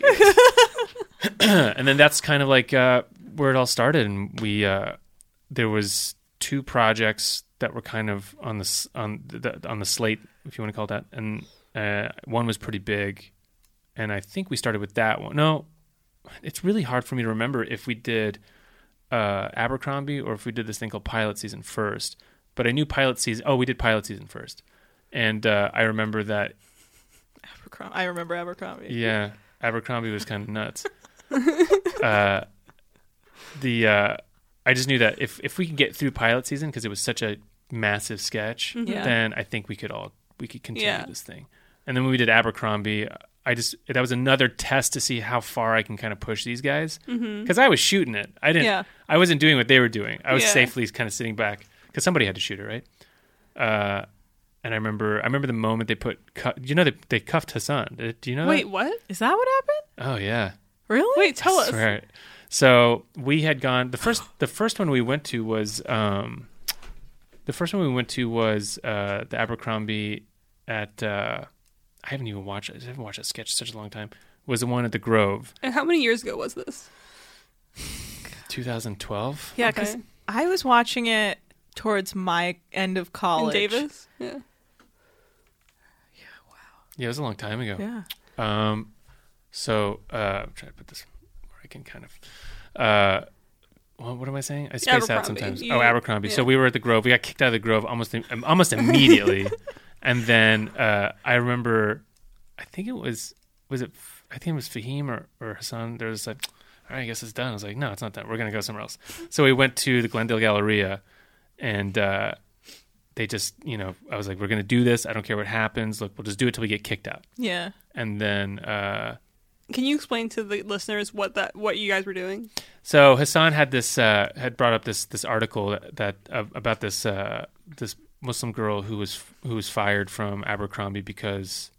And then that's kind of like uh, where it all started. And we, uh, there was two projects that were kind of on the, s- on the, on the slate, if you want to call it that. And uh, one was pretty big. And I think we started with that one. No, it's really hard for me to remember if we did uh, Abercrombie or if we did this thing called Pilot Season first. But I knew Pilot Season. Oh, we did Pilot Season first. And uh, I remember that, Abercrombie. I remember Abercrombie. yeah, Abercrombie was kind of nuts. uh, the uh, I just knew that if, if we could get through Pilot Season, because it was such a massive sketch, Yeah. then I think we could all, we could continue Yeah. this thing. And then when we did Abercrombie, I just, that was another test to see how far I can kind of push these guys. Because I was shooting it. I didn't, Yeah. I wasn't doing what they were doing. I was Yeah. safely kind of sitting back because somebody had to shoot it, right? Uh, and I remember, I remember the moment they put, cu- you know, they, they cuffed Hassan. Did- Do you know that? Wait, what? Is that what happened? Oh yeah. Really? Wait, tell I us. swear. So we had gone, the first, the first one we went to was, um, the first one we went to was, uh, the Abercrombie at, uh, I haven't even watched it. I haven't watched that sketch in such a long time. Was the one at the Grove, And how many years ago was this? twenty twelve. Yeah, because Okay. I was watching it towards my end of In college. Davis? Yeah. Yeah, it was a long time ago. Yeah. Um, so uh, I'm trying to put this where I can kind of. Uh, well, what am I saying? I space out Abercrombie. sometimes. You- oh, Abercrombie. So yeah. we were at the Grove. We got kicked out of the Grove almost um, almost immediately, and then uh, I remember, I think it was was it I think it was Fahim or, or Hassan. They were just like, all right, I guess it's done. I was like, no, it's not done. We're gonna go somewhere else. So we went to the Glendale Galleria, and uh, they just, you know, I was like, we're gonna do this. I don't care what happens. Look, we'll just do it till we get kicked out. Yeah. And then uh, Can you explain to the listeners what that what you guys were doing? so Hassan had this uh, had brought up this this article that, that uh, about this uh, this Muslim girl who was who was fired from Abercrombie because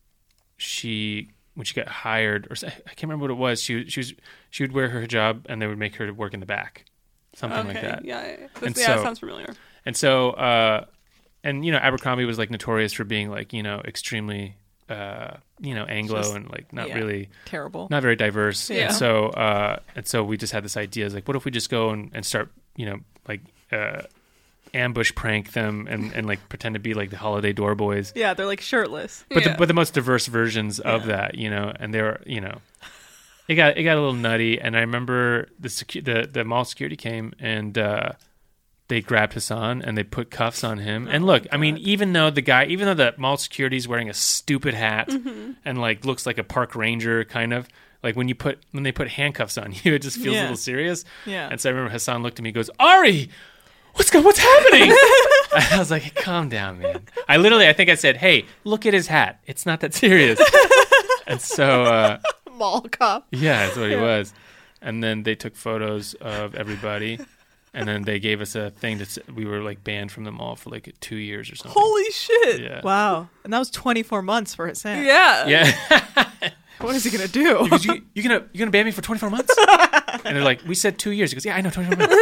she when she got hired, or I can't remember what it was. She she was she would wear her hijab and they would make her work in the back, something okay. like that. Yeah, yeah. That's- And yeah, so- that sounds familiar. And so, uh, and you know, Abercrombie was like notorious for being like, you know, extremely, uh, you know, Anglo Just- and like not yeah. really, Terrible. not very diverse. Yeah. And so, uh, and so we just had this idea, is like, what if we just go and, and start, you know, like, uh, ambush prank them and, and like pretend to be like the Holiday Door Boys, Yeah, they're like shirtless. but Yeah. the, but the most diverse versions of Yeah. that, you know, and they were, you know, it got it got a little nutty. And I remember the secu- the the mall security came and uh, they grabbed Hassan and they put cuffs on him. And look, I mean, even though the guy, even though the mall security's wearing a stupid hat and like looks like a park ranger kind of. Like when you put when they put handcuffs on you, it just feels a Yeah. little serious. Yeah. And so I remember Hassan looked at me, and goes, "Ari, what's go- what's happening?" I was like, "Calm down, man." I literally, I think I said, "Hey, look at his hat. It's not that serious." And so, uh, Mall cop. yeah, that's what he was. And then they took photos of everybody, and then they gave us a thing that s- we were like banned from the mall for like two years or something. Holy shit! Yeah. Wow. And that was twenty-four months for Hassan. Yeah. Yeah. What is he going to do? Because you, you're gonna you're gonna ban me for twenty-four months? And they're like, we said two years. He goes, yeah, I know, twenty-four months.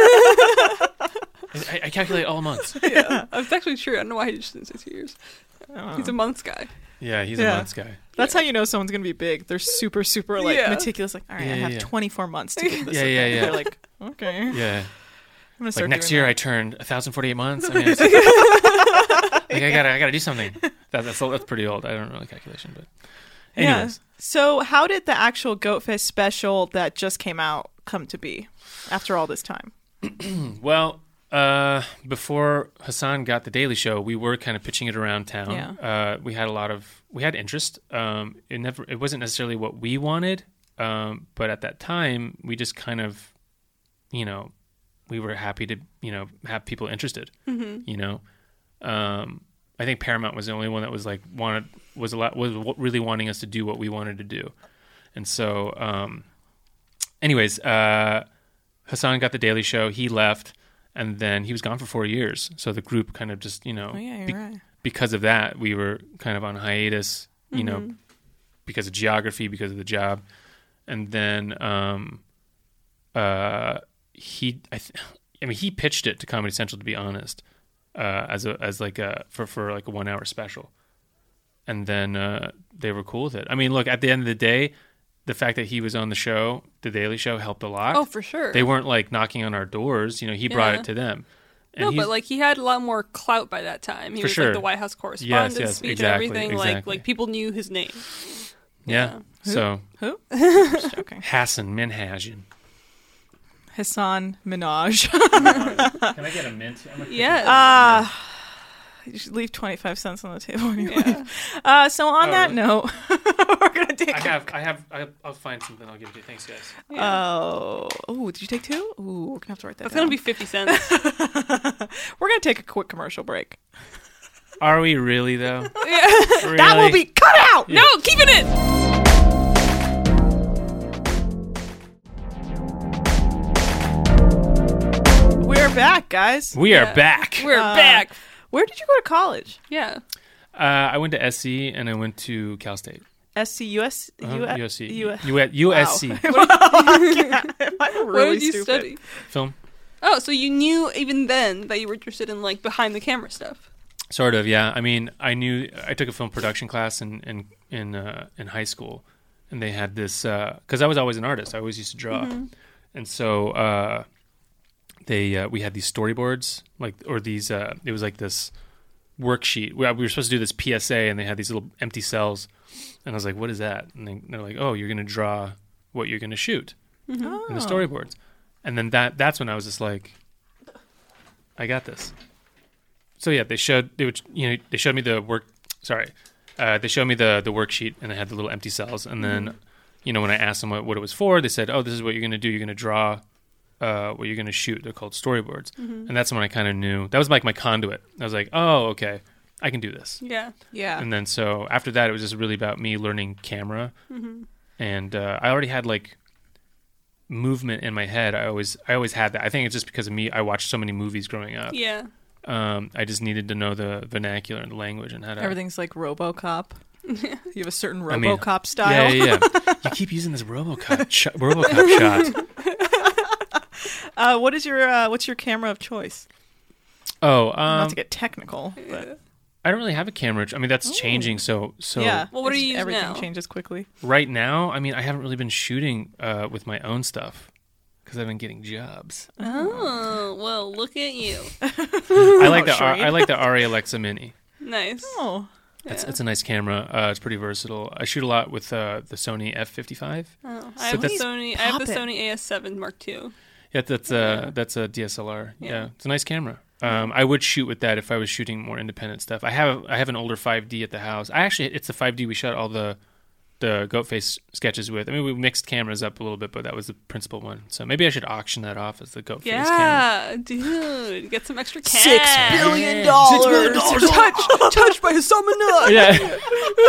I, I calculate all months. Yeah. That's actually true. I don't know why he just didn't say two years. He's a months guy. Yeah, he's Yeah. a months guy. That's how you know someone's gonna be big. They're super, super like Yeah. meticulous. Like, all right, Yeah, I have yeah. twenty-four months to get this. Yeah, in yeah, there. yeah. They're like, okay, Yeah. I'm gonna Like start next doing year, I that. turned one thousand forty-eight months. I mean, it's like, like, I gotta, I gotta do something. That, that's that's pretty old. I don't know the calculation, but anyways, Yeah. So, how did the actual Goat Fest special that just came out come to be after all this time? well, uh, before Hassan got the Daily Show, we were kind of pitching it around town. Yeah. Uh, we had a lot of, we had interest. Um, it never, it wasn't necessarily what we wanted, um, but at that time, we just kind of, you know, we were happy to, you know, have people interested. Mm-hmm. You know, um, I think Paramount was the only one that was like wanted was a lot was really wanting us to do what we wanted to do, and so, um, anyways, uh, Hassan got the Daily Show. He left, and then he was gone for four years. So the group kind of just, you know, Oh yeah, you're be- right. because of that, we were kind of on hiatus. You know, Mm-hmm. because of geography, because of the job, and then um, uh, he, I, th- I mean, he pitched it to Comedy Central, to be honest, uh, as a as like a for for like a one hour special, and then uh, they were cool with it. I mean, look, at the end of the day, the fact that he was on the show, the Daily Show, helped a lot. Oh, for sure. They weren't like knocking on our doors. You know, he brought Yeah. it to them. And No, he's- but like he had a lot more clout by that time. He For was sure. like the White House correspondent yes, speech exactly, and everything. Like exactly. like people knew his name. yeah. Who? So Who? Just joking. Hassan Minhaj. Hassan Minaj. Can I get a mint? Yes. Ah. You should leave twenty-five cents on the table when you Yeah. leave. Uh, so on Oh, that really? note, we're gonna take. I have, I have, I, I'll find something. I'll give it to you. Thanks, guys. Oh, oh! Did you take two? Ooh, we're gonna have to write that That's down. gonna be fifty cents. We're gonna take a quick commercial break. Are we really though? Yeah. Really? That will be cut out. Yeah. No, keep it in. We're back, guys. We are Yeah. back. We're Uh, back. Where did you go to college? Yeah. Uh, I went to S C and I went to Cal State. S C U S Uh-huh. U U S C. U- U- U S C. Wow. I'm really what did you stupid. study? Film. Oh, so you knew even then that you were interested in like behind the camera stuff. Sort of, yeah. I mean, I knew I took a film production class in in in, uh, in high school, and they had this because I was always an artist. I always used to draw, and so uh, they uh, we had these storyboards, like or these. Uh, it was like this worksheet. We, we were supposed to do this P S A, and they had these little empty cells, and I was like, "What is that?" And they, they're like, "Oh, you're going to draw what you're going to shoot Oh. in the storyboards," and then that that's when I was just like, "I got this." So yeah, they showed they would you know they showed me the work. Sorry, uh, they showed me the the worksheet, and I had the little empty cells. And then, you know, when I asked them what, what it was for, they said, "Oh, this is what you're going to do. You're going to draw uh, what you're going to shoot." They're called storyboards, and that's when I kind of knew that was like my conduit. I was like, "Oh, okay, I can do this." Yeah. Yeah. And then so after that, it was just really about me learning camera, and uh, I already had like movement in my head. I always I always had that. I think it's just because of me. I watched so many movies growing up. Yeah. Um, I just needed to know the vernacular and the language and how to. Everything's like RoboCop. You have a certain I mean, RoboCop style. Yeah, yeah, yeah. You keep using this RoboCop, sh- RoboCop shot. Uh, what is your uh, what's your camera of choice? Oh, Not um, to get technical, but I don't really have a camera. I mean, that's changing. So, so yeah. Well, what do it's- you use Everything now? changes quickly. right now, I mean, I haven't really been shooting uh, with my own stuff because I've been getting jobs. Oh, well, look at you. I like the sure R- you I like the Arri Alexa Mini. Nice. Oh, It's, Yeah. it's a nice camera. Uh, it's pretty versatile. I shoot a lot with uh, the Sony F fifty-five. Oh, I So have the that's- Sony. I have the Poppin'. Sony A S seven Mark two. Yeah, that's uh, that's a D S L R. Yeah. Yeah. It's a nice camera. Um, I would shoot with that if I was shooting more independent stuff. I have I have an older five D at the house. I actually it's the five D we shot all the the goat face sketches with. I mean, we mixed cameras up a little bit, but that was the principal one. So maybe I should auction that off as the goat face camera. Yeah, dude, get some extra cash. six billion Yeah. dollars. touch, touched by someone else. Yeah.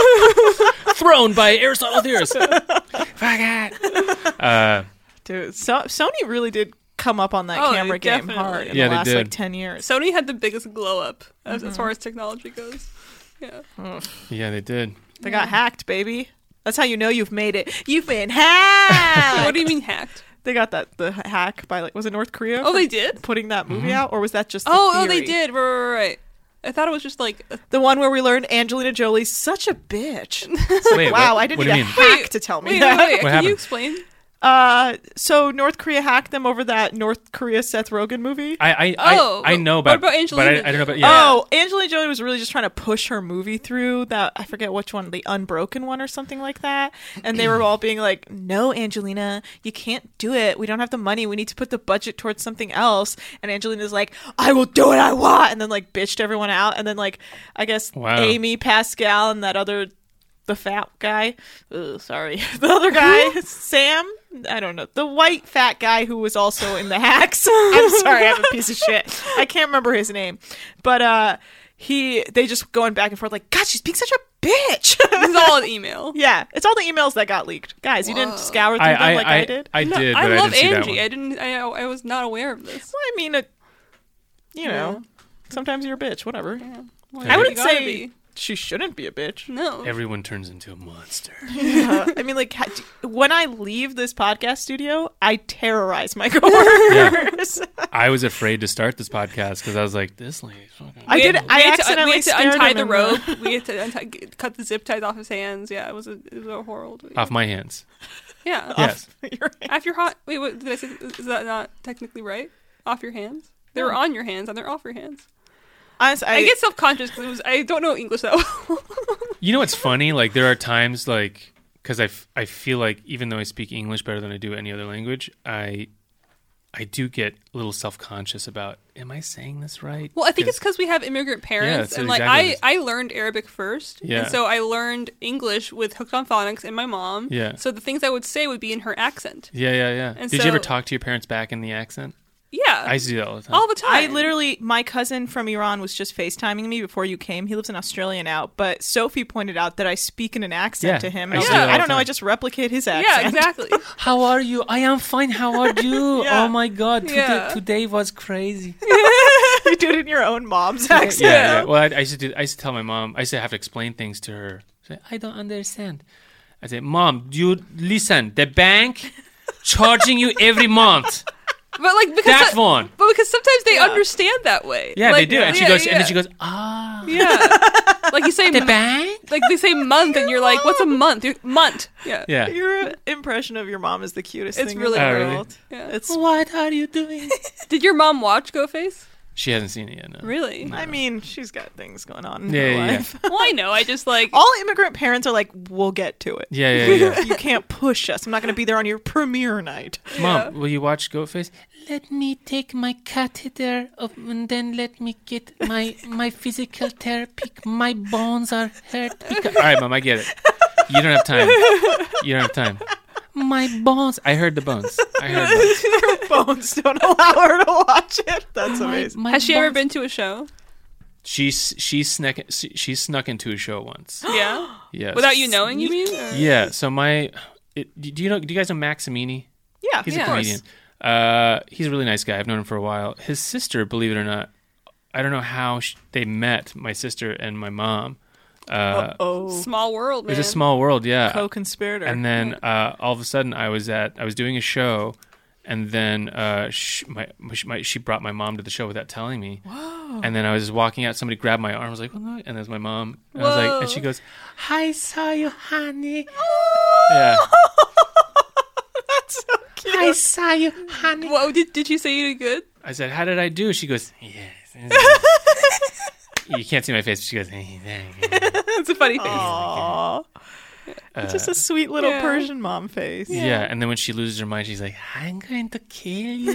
Thrown by Aristotle Theorist. Fuck it. Uh, Dude, so, Sony really did come up on that Oh, camera game definitely. hard in Yeah, the they last did. like ten years. Sony had the biggest glow up as, Mm-hmm. as far as technology goes. Yeah. yeah, they did. They got hacked, baby. That's how you know you've made it. You've been hacked. What do you mean hacked? They got that the hack by like was it North Korea? Oh, for they did. putting that movie Mm-hmm. out, or was that just the Oh, oh, they theory? did. Right, right, right. I thought it was just like a- The one where we learned Angelina Jolie's such a bitch. Wait, wow, what, I didn't what do need you a mean? hack Wait, to tell me wait, that. wait, wait. What Can you happened? explain? Uh, so North Korea hacked them over that North Korea Seth Rogen movie. I I, Oh, I, I know what about, about Angelina but I, I don't know about Jolie? yeah. Oh, Angelina Jolie was really just trying to push her movie through that. I forget which one, the Unbroken one or something like that. And they were all being like, "No, Angelina, you can't do it. We don't have the money. We need to put the budget towards something else." And Angelina's like, "I will do what I want," and then like bitched everyone out. And then like I guess Wow. Amy Pascal and that other. The fat guy, Ugh, sorry, the other guy, Sam. I don't know, the white fat guy who was also in the hacks. I'm sorry, I'm a piece of shit. I can't remember his name, but uh, he they just going back and forth like, God, she's being such a bitch. This is all an email. Yeah, it's all the emails that got leaked. Guys, you didn't scour through I them I, like I, I, did. I No, did, I but I, love didn't see that Angie. one. I didn't. I, I was not aware of this. Well, I mean, uh, you know, Yeah. sometimes you're a bitch. Whatever. Yeah. Well, I you wouldn't gotta say be. she shouldn't be a bitch. No. Everyone turns into a monster. Yeah. I mean, like, ha- when I leave this podcast studio, I terrorize my coworkers. I was afraid to start this podcast because I was like, this lady's fucking. I We did. had- I we had to- accidentally we had to stared untie him the in rope. We had to untie, get- cut the zip ties off his hands. Yeah, it was a it was a horrible. Off my hands. Yeah. Yes. You're right. Off your hot. Wait, what did I say? Is that not technically right? Off your hands. They were on your hands and they're off your hands. Honestly, I, I, get self conscious because it was I don't know English that well. You know what's funny? Like there are times like because I, f- I feel like even though I speak English better than I do any other language, I I do get a little self conscious about am I saying this right? Well, I think 'Cause- it's because we have immigrant parents, it's and like exactly I, I learned Arabic first, Yeah. and so I learned English with Hooked on Phonics and my mom. Yeah. So the things I would say would be in her accent. yeah yeah yeah. And Did you ever so- talk to your parents back in the accent? Yeah. I used to do that all the time. all the time. I literally, my cousin from Iran was just FaceTiming me before you came. He lives in Australia now, but Sophie pointed out that I speak in an accent Yeah, to him. I And I was used to like, do that all I don't the know, I time. just replicate his accent. Yeah, exactly. How are you? I am fine. How are you? Yeah. Oh my god, today, Yeah. today was crazy. You do it in your own mom's accent. Yeah, yeah. Well, I, I used to do, I used to tell my mom. I used to have to explain things to her. Say, I don't understand. I say, Mom, do you listen? The bank charging you every month. But like because That so- one. but because sometimes they Yeah. understand that way. Yeah, Like, they do. And she yeah, goes, yeah. and then she goes, ah, Yeah. Like you say the bank. like they say month and you're like, what's a month? You're, month. Yeah. Yeah. Your impression of your mom is the cutest It's thing really in the Oh, really? world. Yeah. It's, What are you doing? Did your mom watch Go Face? She hasn't seen it yet. No. Really? I mean, she's got things going on in Yeah, her yeah, yeah. life. Well, I know. I just like All immigrant parents are like, we'll get to it. Yeah, yeah, yeah. You can't push us. I'm not going to be there on your premiere night. Mom, will you watch Goatface? Let me take my catheter of, and then let me get my my physical therapy. My bones are hurt. Because... All right, Mom, I get it. You don't have time. You don't have time. My bones. I heard the bones. I heard bones. Her bones don't allow her to watch it. That's amazing. My has she ever bones. been to a show? She's she snuck she snuck into a show once. Yeah. Yes. Without you knowing, you mean? Or- Yeah. So my, it, do you know? Do you guys know Maximini? Yeah, He's Yeah. a Of course. comedian. Uh, he's a really nice guy. I've known him for a while. His sister, believe it or not, I don't know how sh- they met. My sister and my mom. Uh, Oh, Small world, man. It was a small world, yeah. co-conspirator. And then uh, all of a sudden, I was at I was doing a show, and then uh, sh- my, my she brought my mom to the show without telling me. Whoa. And then I was just walking out. Somebody grabbed my arm. I was like, "What?" And there's my mom. And I was like, and Whoa. she goes, "I saw you, honey." Oh, Yeah. that's so cute. I saw you, honey. Whoa, did, did you say you did good? I said, "How did I do?" She goes, "Yes." You can't see my face. But she goes, That's a funny face. Aw. It's just Uh, a sweet little Yeah. Persian mom face. yeah. And then when she loses her mind, she's like, "I'm going to kill you.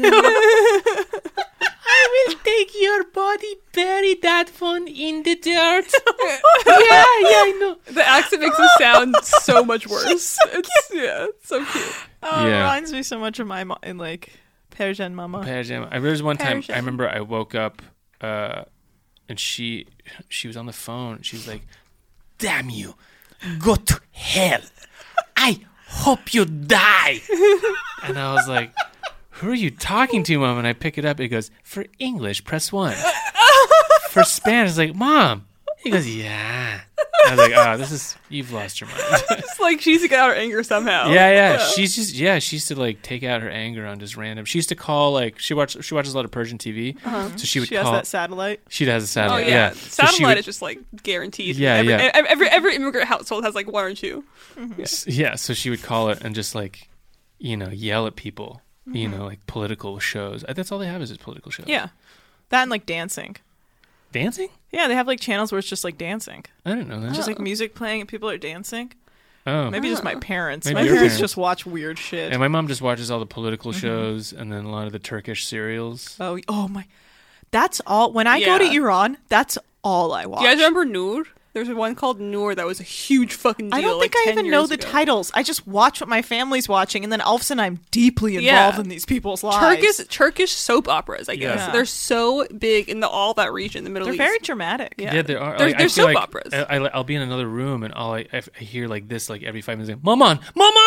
I will take your body, bury that one in the dirt." Yeah, yeah, I know. The accent makes it sound so much worse. It's, yeah, it's so cute. Oh, it Yeah. reminds me so much of my mom in like Persian mama. Persian. I there was one time Persian. I remember I woke up uh, and she she was on the phone. She was like, "Damn you, go to hell. I hope you die." And I was like, "Who are you talking to, Mom?" And I pick it up. It goes, "For English, press one. For Spanish," it's like, "Mom." He goes, "Yeah." I was like, ah, this is you've lost your mind. It's like she used to get out her anger somehow. Yeah, yeah. She's just yeah. She used to like take out her anger on just random. She used to call like she watch she watches a lot of Persian T V, Uh-huh. so she would She call. has that satellite. She has a Oh satellite. yeah, yeah. So satellite she would- is just like guaranteed. Yeah, every, yeah. Every, every every immigrant household has like one or two. S- yeah. So she would call it and just like, you know, yell at people. You know, like political shows. Uh, That's all they have is just political shows. Yeah, that and like dancing. Dancing? Yeah, they have like channels where it's just like dancing, I didn't know that. just like music playing and people are dancing. oh. Maybe just my parents. Maybe my your parents parents. just watch weird shit. And my mom just watches all the political shows and then a lot of the Turkish serials. Oh, oh my! That's all. When I go to Yeah. Iran, that's all I watch. Do you guys remember Noor? There's one called Noor that was a huge fucking deal. I don't think like I ten even know years the ago. titles. I just watch what my family's watching, and then all of a sudden I'm deeply involved Yeah. in these people's lives. Turkish Turkish soap operas, I guess. Yeah. They're so big in the all that region, the Middle They're East. very dramatic. Yeah. Yeah, there are. They're- like, they're I feel soap like operas. I, I, I'll be in another room and all I, I, I hear like this like every five minutes. Like, Maman, Maman.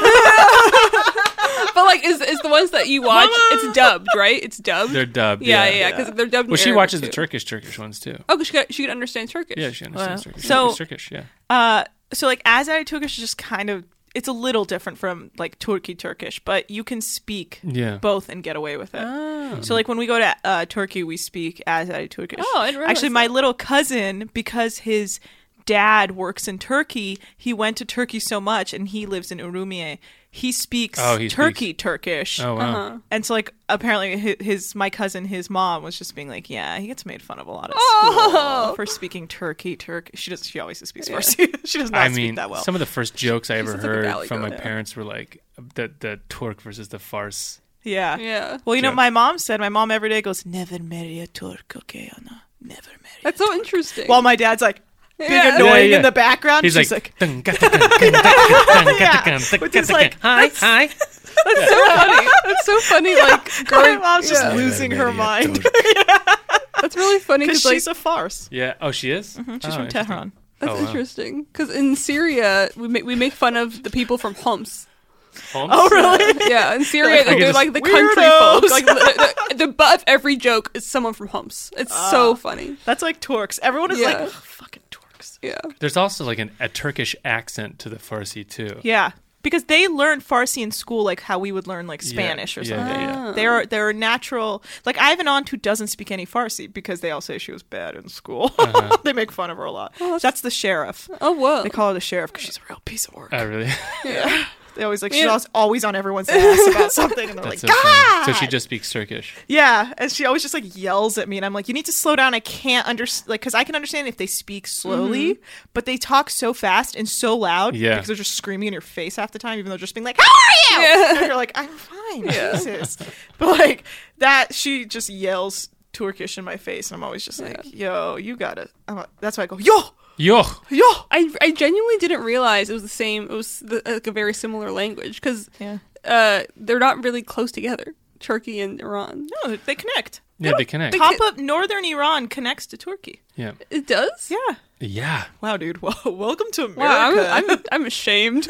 But like, is is the ones that you watch? It's dubbed, right? It's dubbed. They're dubbed. yeah, Yeah, yeah, because they're dubbed. in Well, she Arabic, watches too. the Turkish Turkish ones too. Oh, 'cause she could, she could understand Turkish. Yeah, she understands Well, Turkish. so- Turkish, Turkish, yeah. Uh, so like Azeri Turkish is just kind of it's a little different from like Turkey Turkish, but you can speak Yeah. both and get away with it. Oh. So like when we go to uh, Turkey, we speak Azeri Turkish. Oh, I didn't realize Actually, my that. little cousin, because his dad works in Turkey, he went to Turkey so much, and he lives in Urumie. He speaks Oh, he Turkey Turkish. Oh wow. Uh-huh. And so, like, apparently, his, his my cousin, his mom, was just being like, "Yeah, he gets made fun of a lot at Oh. school for speaking Turkey Turkish." She does. She always speaks Farsi. She does not I speak mean, that well. some of the first jokes I ever sounds like a heard valley from my girl. parents were like the the Turk versus the farce. yeah. Yeah. Well, you know, Joke. my mom said. My mom every day goes, "Never marry a Turk, okay, Anna? Never marry." That's so interesting. While my dad's like being Yeah. annoying Yeah, yeah. in the background, He's she's like, like, yeah, which is like, hi, hi. That's so funny. That's so funny. Like, my growing, mom's just yeah. losing her mind That's really funny because because like she's a farce. Yeah. Oh, she is. She's Oh, from interesting. Tehran. that's Oh, wow. interesting. Because in Syria, we make we make fun of the people from Homs. Homes? Oh, really? Yeah, in Syria, I they're, can just- like the country Weirdos. folk. Like the, the, the butt of every joke is someone from Homs. It's so funny. That's like Turks. Everyone is Yeah. like, "Ugh, fucking Turks. Yeah. There's also like an, a Turkish accent to the Farsi too. Yeah. Because they learn Farsi in school like how we would learn like Yeah, Spanish or yeah, something. yeah, yeah. They're they're natural. Like I have an aunt who doesn't speak any Farsi because they all say she was bad in school. Uh-huh. They make fun of her a lot. that's- That's the sheriff. Oh whoa. They call her the sheriff because she's a real piece of work. Oh, really? yeah. They always like Yeah. she's always- always on everyone's ass about something, and they're That's like, so funny. God! So she just speaks Turkish. Yeah, and she always just like yells at me, and I'm like, you need to slow down. I can't understand, like, because I can understand if they speak slowly, but they talk so fast and so loud, Yeah. because they're just screaming in your face half the time, even though they're just being like, "How are you?" Yeah. And you're like, "I'm fine, Jesus." But like that, she just yells Turkish in my face, and I'm always just like, "Yo, you gotta." I'm like, that's why I go, "Yo, Yo. yo." I, I genuinely didn't realize it was the same. It was the, like a very similar language because Yeah. uh, they're not really close together. Turkey and Iran. No, they connect. Yeah, they connect. Top of northern Iran connects to Turkey. Yeah. It does. Yeah. Yeah. Wow, dude. Well, welcome to America. Wow, I'm, I'm I'm ashamed.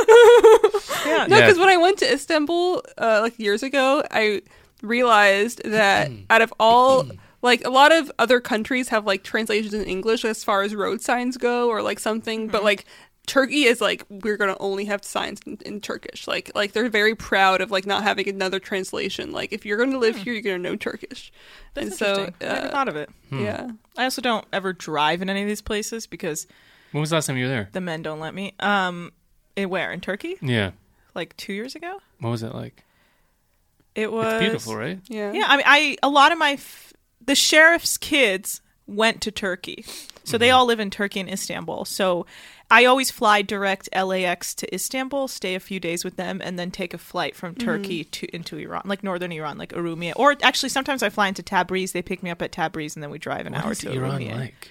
yeah. No, Yeah. because when I went to Istanbul uh, like years ago, I realized that out of all like a lot of other countries have like translations in English as far as road signs go or like something, but like Turkey is like we're gonna only have signs in, in Turkish. Like like they're very proud of like not having another translation. Like if you're gonna live here, you're gonna know Turkish. That's and so interesting. I never uh, thought of it. yeah, I also don't ever drive in any of these places because When was the last time you were there? the men don't let me. Um, in where? In Turkey? Yeah. Like two years ago? What was it like? It was It's beautiful, right? yeah, Yeah, I mean, I a lot of my f- the sheriff's kids went to Turkey, so they all live in Turkey and Istanbul. So I always fly direct L A X to Istanbul, stay a few days with them, and then take a flight from Turkey to into Iran, like northern Iran, like Urumia. Or actually, sometimes I fly into Tabriz. They pick me up at Tabriz, and then we drive an What hour is to Iran Urumia. like?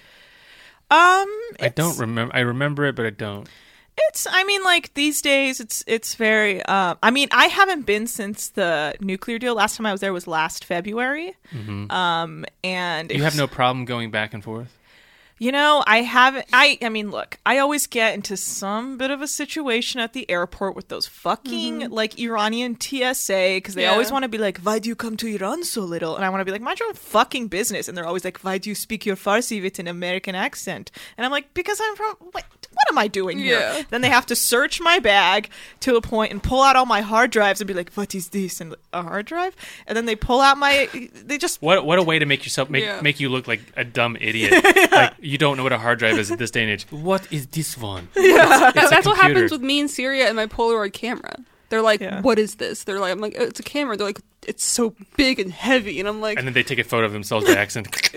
Um, I don't it's- remember. I remember it, but I don't. It's, I mean, like these days, it's it's very. Uh, I mean, I haven't been since the nuclear deal. Last time I was there was last February. Um, and You have no problem going back and forth? You know, I haven't. I. I mean, look, I always get into some bit of a situation at the airport with those fucking like Iranian T S A because they Yeah. always want to be like, "Why do you come to Iran so little?" And I want to be like, "Mind your own fucking business." And they're always like, "Why do you speak your Farsi with an American accent?" And I'm like, "Because I'm from." Wait, what am I doing here? Yeah. Then they have to search my bag to a point and pull out all my hard drives and be like, what is this? And a hard drive? And then they pull out my, they just... What what a way to make yourself make Yeah. make you look like a dumb idiot. Like you don't know what a hard drive is at this day and age. What is this one? Yeah. It's, it's a That's what computer. happens with me and Syria and my Polaroid camera. They're like, Yeah. what is this? They're like, I'm like, oh, it's a camera. They're like, it's so big and heavy. And I'm like, And then they take a photo of themselves by accident.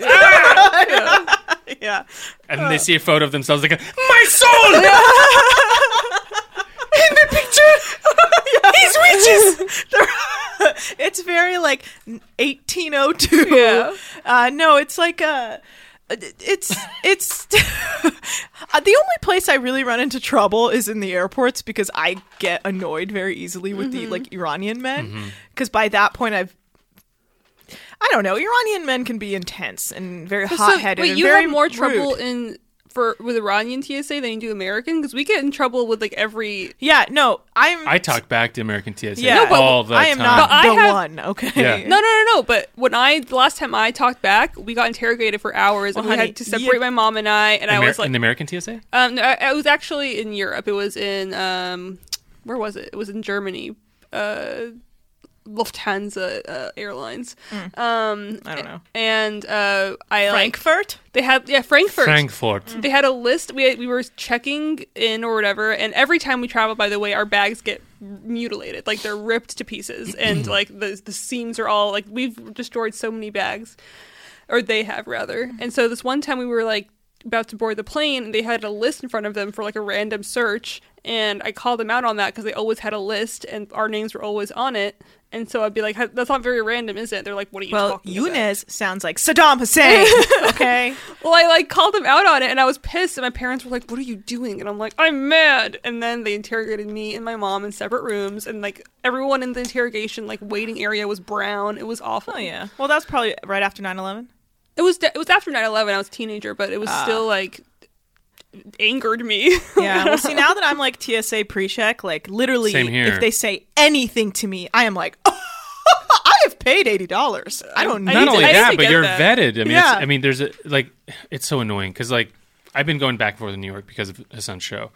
Yeah. And then they see a photo of themselves like, my soul! In the picture! He's witches! It's very like eighteen oh two. Yeah. Uh, no, it's like a. It's it's the only place I really run into trouble is in the airports because I get annoyed very easily with the like Iranian men because by that point I've I don't know Iranian men can be intense and very so, hot headed. wait, and you very have more rude. trouble in for with Iranian T S A than you do American? Because we get in trouble with like every. Yeah, no, I'm. I talk back to American T S A Yeah, no, but all the I am time. not But I the have- one. Okay. Yeah. No, no, no, no. But when I the last time I talked back, we got interrogated for hours, and Well, we honey, had to separate you- my mom and I. And I Amer- was like, in the American T S A? um, no, I, I was actually in Europe. It was in um, where was it? It was in Germany. Uh, Lufthansa uh, Airlines. Um, I don't know. And uh, I like Frankfurt. they had yeah Frankfurt. Frankfurt. They had a list. We we were checking in or whatever, and every time we travel, by the way, our bags get mutilated, like they're ripped to pieces, and like the the seams are all like we've destroyed so many bags, or they have rather. And so this one time we were like about to board the plane, and they had a list in front of them for like a random search, and I called them out on that because they always had a list, and our names were always on it. And so I'd be like, "That's not very random, is it?" They're like, "What are you Well, talking about?" Yunus sounds like Saddam Hussein. Okay. Well, I like called them out on it, and I was pissed. And my parents were like, "What are you doing?" And I'm like, "I'm mad." And then they interrogated me and my mom in separate rooms, and like everyone in the interrogation like waiting area was brown. It was awful. Oh yeah. Well, that's probably right after nine eleven. It was de- it was after nine eleven. I was a teenager, but it was still like angered me. Yeah. Well, see, now that I'm like T S A pre-check, like literally, Same here. if they say anything to me, I am like, oh, I have paid eighty dollars. I don't I need Not need to- only I need that, to but get you're that. vetted. I mean, Yeah. it's, I mean, there's a like, it's so annoying because like I've been going back and forth in New York because of Hassan's show,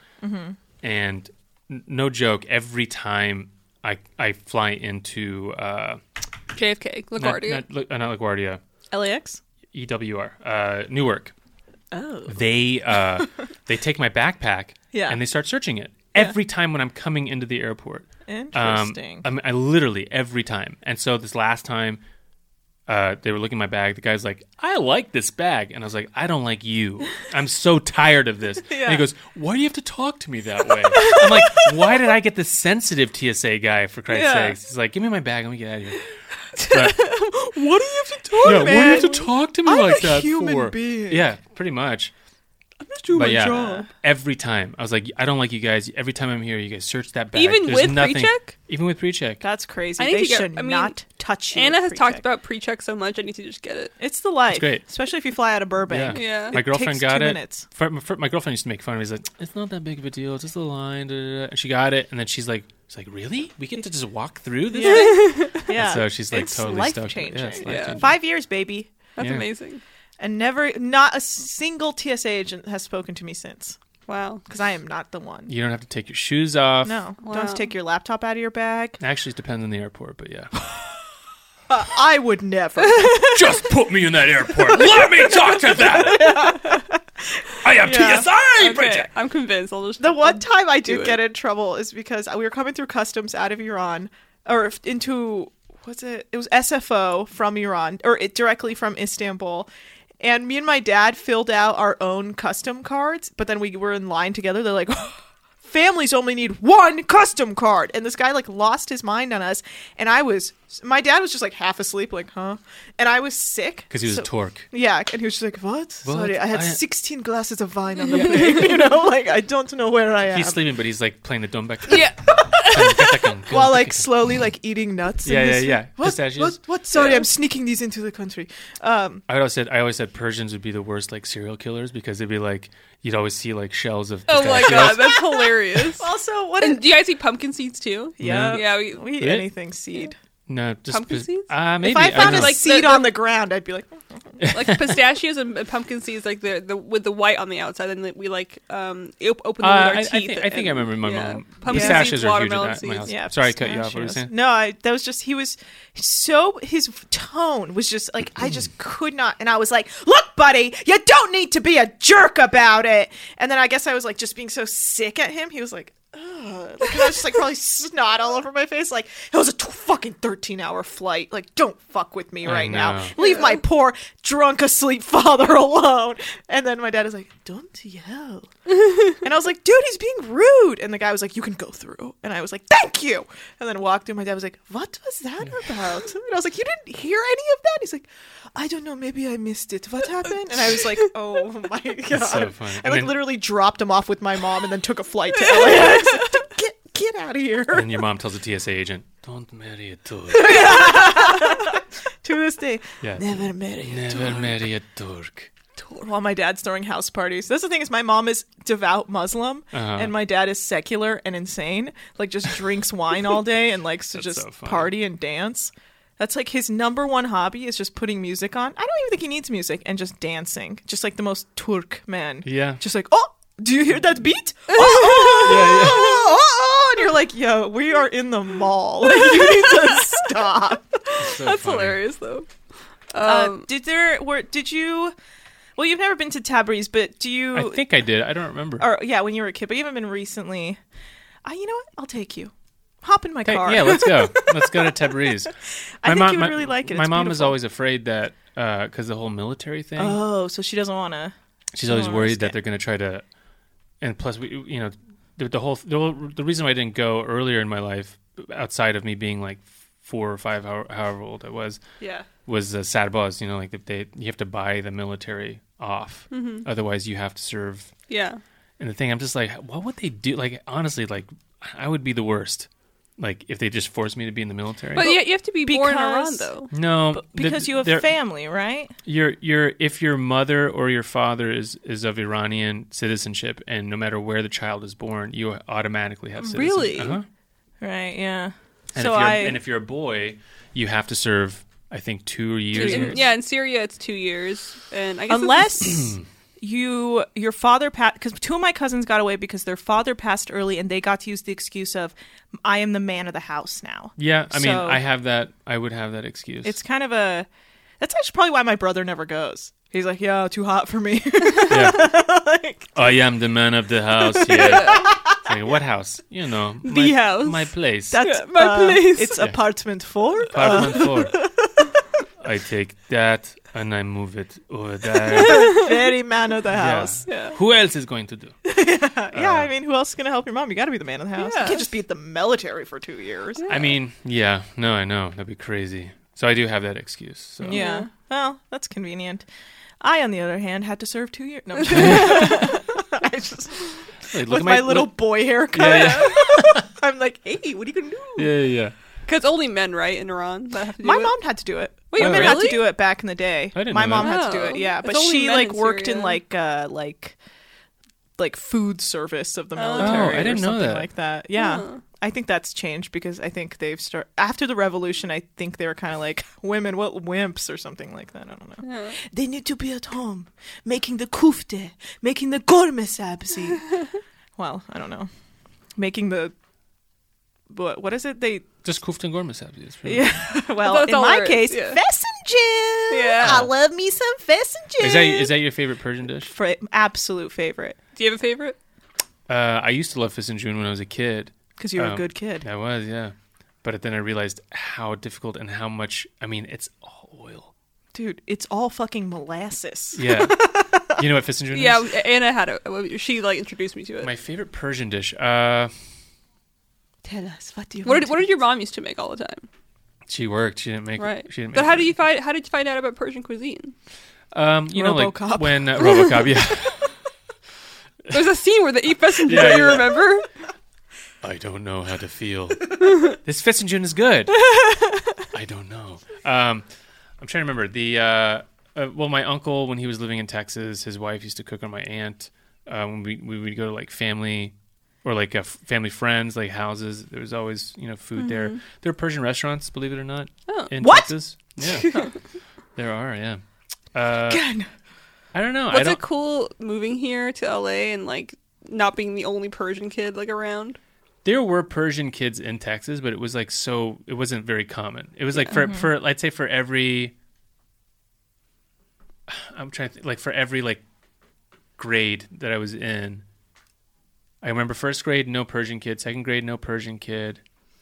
and n- no joke, every time I I fly into uh, J F K, not, LaGuardia. not, La- uh, not LaGuardia, L A X. E W R, uh, Newark. Oh. They uh, they take my backpack Yeah. and they start searching it every time when I'm coming into the airport. Um, Interesting. I, mean, I literally every time. And so this last time, uh, they were looking at my bag. The guy's like, "I like this bag," and I was like, "I don't like you. I'm so tired of this." Yeah. And he goes, "Why do you have to talk to me that way?" I'm like, "Why did I get the sensitive T S A guy? For Christ's Yeah. sakes!" He's like, "Give me my bag. Let me get out of here." But, What do you have to talk, yeah, why do you man? have to talk to me I'm like a that human for? being. Yeah, pretty much. I'm just doing But my yeah, job. every time I was like, I don't like you guys. Every time I'm here, you guys search that bag. Even There's with nothing, pre-check? Even with pre-check. That's crazy. I need They to get- should I mean, not touch you. Anna with has talked pre-check. about pre-check so much. I need to just get it. It's the life. It's great. Especially if you fly out of Burbank. Yeah. My It girlfriend takes got two it. minutes. For, for, my girlfriend used to make fun of me. She's like, "It's not that big of a deal. It's just a line." Da, da, da. And she got it, and then she's like, "She's like, really? We get to just walk through this?" Yeah. thing?" Yeah. So she's like It's totally life stoked. changing. Yeah, it's Yeah. life-changing. Five years, baby. That's Yeah. amazing. And never, not a single T S A agent has spoken to me since. Wow. Because I am not the one. You don't have to take your shoes off. No. Wow. Don't have to take your laptop out of your bag. Actually, it depends on the airport, but yeah. Uh, I would never. Just put me in that airport. Let me talk to them. I am Yeah. T S A Okay, project. I'm convinced. I'll just The one time I do did it. get in trouble is because we were coming through customs out of Iran, or if- into, what's it? It was S F O from Iran, or it directly from Istanbul. And me and my dad filled out our own custom cards, but then we were in line together. They're like, families only need one custom card. And this guy like lost his mind on us. And I was, my dad was just like half asleep, like, huh? And I was sick. Because he was so- a torque. Yeah, and he was just like, what? What? Sorry, I had I- sixteen glasses of wine on the plane. You know, like, I don't know where I am. He's sleeping, but he's like playing the dumbek. Yeah. While like slowly like eating nuts. in Yeah, his- yeah, yeah. What? Pistachios. What? What? Sorry, I'm sneaking these into the country. Um, I always said I always said Persians would be the worst like serial killers because they'd be like you'd always see like shells of Oh my pistachios. god, that's hilarious. also, what? And Is, do you guys eat pumpkin seeds too? yeah, Yeah, we, we eat Really? anything seed. No, just Pumpkin pis- seeds? Uh, maybe If I found don't a know. like seed the- on the ground, I'd be like, like pistachios and, and pumpkin seeds, like the, the with the white on the outside, and then we like um op- open them Uh, with our I, I teeth. think I think and- I remember my yeah. mom. Pumpkin Pistachios seeds, are huge watermelon at my seeds. house. Yeah, Sorry, I cut you off. What were you pistachios. saying? No, I, that was just he was so his tone was just like I just could not, and I was like, "Look, buddy, you don't need to be a jerk about it." And then I guess I was like just being so sick at him. He was like, ugh. Like, I was just like probably snot all over my face. Like it was a t- fucking thirteen hour flight. Like don't fuck with me I right know. now. Leave my poor drunk asleep father alone. And then my dad is like, "Don't yell." And I was like, "Dude, he's being rude." And the guy was like, "You can go through." And I was like, "Thank you." And then walked in. My dad was like, "What was that about?" And I was like, "You didn't hear any of that?" He's like, "I don't know. Maybe I missed it. What happened?" And I was like, "Oh my god!" so funny. I And like then- literally dropped him off with my mom and then took a flight to L A. I was like, get get out of here. And your mom tells the T S A agent, "Don't marry a Turk. To this day, Yeah. never marry a Never Turk. marry a Turk." While my dad's throwing house parties. That's the thing is my mom is devout Muslim Uh-huh. and my dad is secular and insane. Like just drinks wine all day and likes to That's just so funny. party and dance. That's like his number one hobby is just putting music on. I don't even think he needs music and just dancing. Just like the most Turk man. Yeah. Just like, "Oh, do you hear that beat? Oh, oh, Yeah, yeah. oh, oh." And you're like, "Yo, we are in the mall. Like, you need to stop." So That's funny. hilarious, though. Uh, Um, did there were did you well you've never been to Tabriz, but do you I think I did. I don't remember. or yeah, when you were a kid, but you haven't been recently. Uh, you know what? I'll take you. Hop in my Okay, car. yeah, let's go. Let's go to Tabriz. I think mom, you would my, really like it. My It's mom is beautiful. always afraid that because the whole military thing. Oh, so she doesn't want to. She's always Oh, worried risk that it. they're going to try to, and plus we, you know, the, the whole the, whole, the reason why I didn't go earlier in my life, outside of me being like four or five, however, however old I was, yeah. was uh, Sarbaz. You know, like if they you have to buy the military off, Mm-hmm. otherwise you have to serve. Yeah. And the thing, I'm just like, what would they do? Like honestly, like I would be the worst. Like if they just forced me to be in the military. But yeah, you have to be born in Iran, because- though. no, Because the- you have they're- family, right? Your your if your mother or your father is is of Iranian citizenship, and no matter where the child is born, you automatically have citizenship. Really? Uh-huh. Right. Yeah. And so if you're, I. and if you're a boy, you have to serve. I think two years. In- yeah, in Syria it's two years, and I guess unless you your father passed, because two of my cousins got away because their father passed early and they got to use the excuse of I am the man of the house now. Yeah, I mean, So- I have that. I would have that excuse. It's kind of a that's actually probably why my brother never goes. He's like, "Yeah, too hot for me." yeah. Like, I am the man of the house. Yeah. It's like, what house? You know, my, The house. my place. that's Yeah, my uh, place. It's Yeah. apartment four. apartment four. I take that and I move it over there. Uh, very man of the Yeah. house. Yeah. Who else is going to do? Yeah, I mean, who else is gonna help your mom? You got to be the man of the house. Yeah. You can't just be at the military for two years. I mean, yeah, no, I know that'd be crazy. So I do have that excuse. So. Yeah. Yeah. Well, that's convenient. I, on the other hand, had to serve two years. No, I'm just kidding. I just Wait, look with at my, little look- boy haircut. Yeah, I'm like, hey, what are you gonna do? yeah, yeah, yeah. Because only men, right, in Iran that have to do My it? mom had to do it. Wait, Women really? had to do it back in the day. I didn't My know mom that. had to do it. Oh. Yeah, It's but only she men like in worked in Syria. like uh like like food service of the Oh. military. Oh, I didn't or know something that. like that. Yeah. Huh. I think that's changed because I think they've started after the revolution. I think they were kind of like women, what wimps or something like that. I don't know. Yeah. They need to be at home making the kufte, making the gorme sabzi. Well, I don't know, making the what? What is it? They Just kufta and gourmet sabzi. It's pretty- yeah. Well, That's in all my there is, case, yeah. fesenjin. Yeah. I love me some fesenjin. Is that is that your favorite Persian dish? For absolute favorite? Do you have a favorite? Uh, I used to love fish and june when I was a kid. Because you're a Um, good kid. I was, yeah. But then I realized how difficult and how much. I mean, it's all oil. Dude, it's all fucking molasses. Yeah. You know what fish and june Yeah, is? Anna had it. She like introduced me to it. My favorite Persian dish. Uh, Tell us, what do you What want did, what to did your mom used to make all the time? she worked. She didn't make. Right. She didn't. But make how it. did you find? How did you find out about Persian cuisine? Um, you know, RoboCop. like when uh, RoboCop. Yeah. There's a scene where they eat fish and Yeah, june. You yeah. remember? I don't know how to feel. This fish and june is good. I don't know. Um, I'm trying to remember the. Uh, uh, well, my uncle, when he was living in Texas, his wife used to cook on my aunt. Uh, when we we would go to like family or like uh, f- family friends, like houses, there was always you know food there. There are Persian restaurants, believe it or not, Oh. in What? Texas. Yeah, there are. Yeah. Uh, Again. I don't know. I Was don't. it cool moving here to L A and like not being the only Persian kid like around? There were Persian kids in Texas, but it was like so. It wasn't very common. It was like for Mm-hmm. for I'd say for every. I'm trying to think, like for every like grade that I was in. I remember first grade no Persian kid, second grade no Persian kid.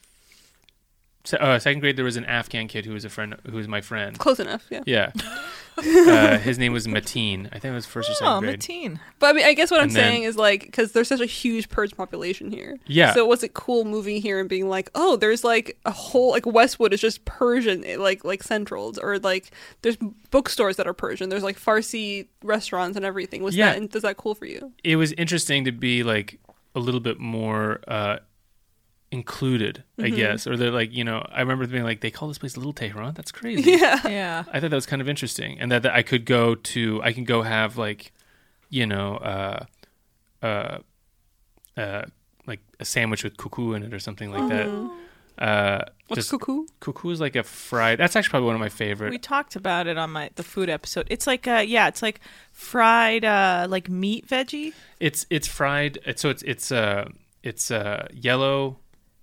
Se- uh, second grade there was an Afghan kid who was a friend who was my friend. Close enough, yeah. Yeah, uh, his name was Mateen. I think it was first or second Oh, grade. Mateen. But I mean, I guess what I'm And then- saying is like because there's such a huge Persian population here. Yeah. So was it cool moving here and being like, oh, there's like a whole like Westwood is just Persian, eh, like like Centrals, or like there's bookstores that are Persian. There's like Farsi restaurants and everything. Was Yeah. that is that cool for you? It was interesting to be like a little bit more uh, included, I Mm-hmm. guess, or they're like, you know, I remember being like, they call this place Little Tehran. That's crazy. Yeah. Yeah. I thought that was kind of interesting, and that, that I could go to, I can go have like, you know, uh, uh, uh, like a sandwich with cuckoo in it or something like that. Uh, What's just cuckoo? cuckoo is like a fried. That's actually probably one of my favorite. We talked about it on my the food episode. It's like uh yeah, it's like fried uh like meat veggie. It's it's fried. It's, so it's it's uh it's uh yellow.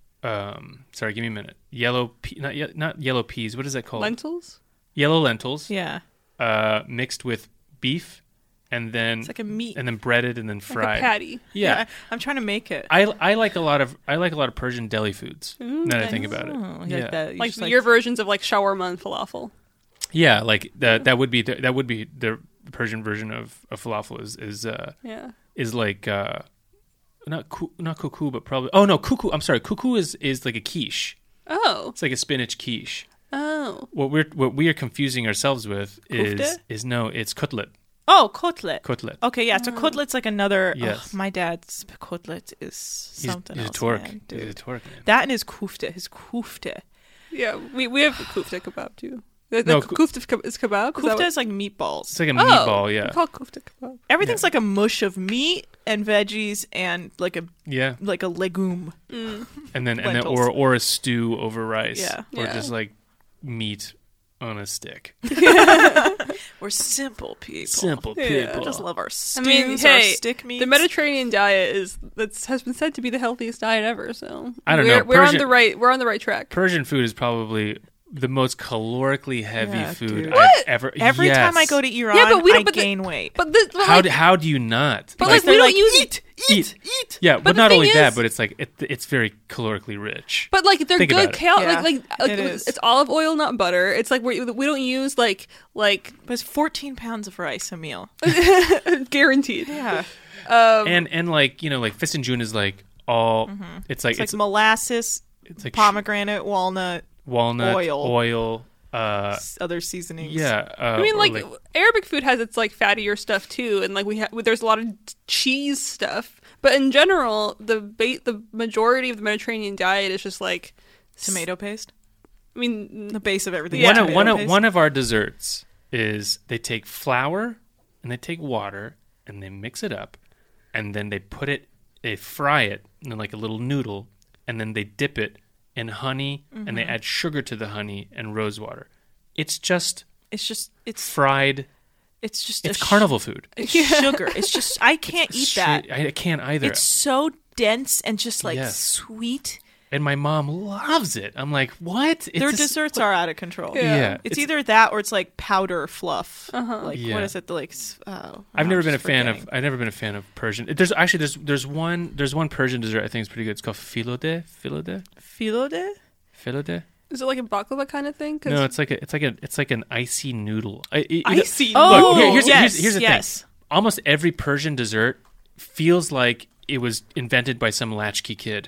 Um, sorry, give me a minute. Yellow, pe- not ye- not yellow peas. What is that called? Lentils? Yellow lentils. Yeah. Uh, mixed with beef, and then It's like a meat. and then breaded and then Like fried. a patty. Yeah, I'm trying to make it. I I like a lot of I like a lot of Persian deli foods. Now that I think about it. Oh, you yeah, like that. You Like just your versions of like shawarma and falafel. yeah, like that. That would be the, that would be the Persian version of, of falafel. Is is uh Yeah. is like uh not cu- not cuckoo, but probably oh no cuckoo. I'm sorry, cuckoo is is like a quiche. Oh. It's like a spinach quiche. Oh. What we're what we are confusing ourselves with is Kofta? is no, it's cutlet. Oh, cutlet. Cutlet. Okay, yeah, so cutlet's like another. Yes. Ugh, my dad's cutlet is He's, something he's a else. twerk. man, He's a dude. twerk, man. That and his kufta, his kufta. Yeah, we we have kufta kebab too. The, the No, no, ku- kufta keb- is kebab. Is that Kufta what- is like meatballs. It's like a oh, meatball, yeah. We call it kufta kebab. Everything's like a mush of meat and veggies and like a Yeah. like a legume. Mm. And then and then Lentils. or or a stew over rice. Yeah. Or Yeah. just like meat on a stick. We're simple people. Simple Yeah. people. I just love our I stews, mean, our hey, stick meats. the Mediterranean diet is that's has been said to be the healthiest diet ever. So I don't we're, know, We're on Persian- the right. We're on the right track. Persian food is probably the most calorically heavy Yeah, food dude. I've What? ever. Every Yes. time I go to Iran, Yeah, but we don't- I but the- gain weight. But, the, but how like, do, how do you not? but Like, like, we they're don't like, use eat, eat, eat. Yeah, But but, the not thing only is- that, but it's like it, it's very calorically rich. But like they're Think good about it. cal- Yeah, like like, like it is. it's olive oil, not butter. It's like we we don't use like like But it's fourteen pounds of rice a meal. guaranteed. Yeah. Um, and and like you know like Fissenjun is like all it's like It's like it's, molasses, it's like sh- pomegranate, walnut, walnut oil. oil uh s- other seasonings. yeah uh, I mean, or, like, Arabic food has its like fattier stuff too, and like we have there's a lot of cheese stuff. But in general, the ba- the majority of the Mediterranean diet is just like s- Tomato paste. I mean, The base of everything. Yeah. is one of tomato one of paste. one of our desserts is they take flour and they take water and they mix it up and then they put it they fry it in like a little noodle and then they dip it in honey and they add sugar to the honey and rose water. It's just It's just it's fried. it's just It's a sh- carnival food. It's sugar. It's just I can't eat that. Straight- I can't either. It's so dense and just like Yes. sweet. And my mom loves it. I'm like, what? It's Their a s- desserts are out of control. Yeah. Yeah, It's, either that or it's like powder fluff. Uh-huh. Like Yeah. what is it? The like s- oh, I've I'm never been a just fan forgetting. of. I've never been a fan of Persian. There's actually there's there's one there's one Persian dessert I think is pretty good. It's called filode, filode, Philo de? filode. is it like a baklava kind of thing? 'Cause- No, it's like a it's like a it's like an icy noodle. I, you know- Icy Oh, Look, here- here's, yes, here's, here's the yes. thing. Almost every Persian dessert feels like it was invented by some latchkey kid.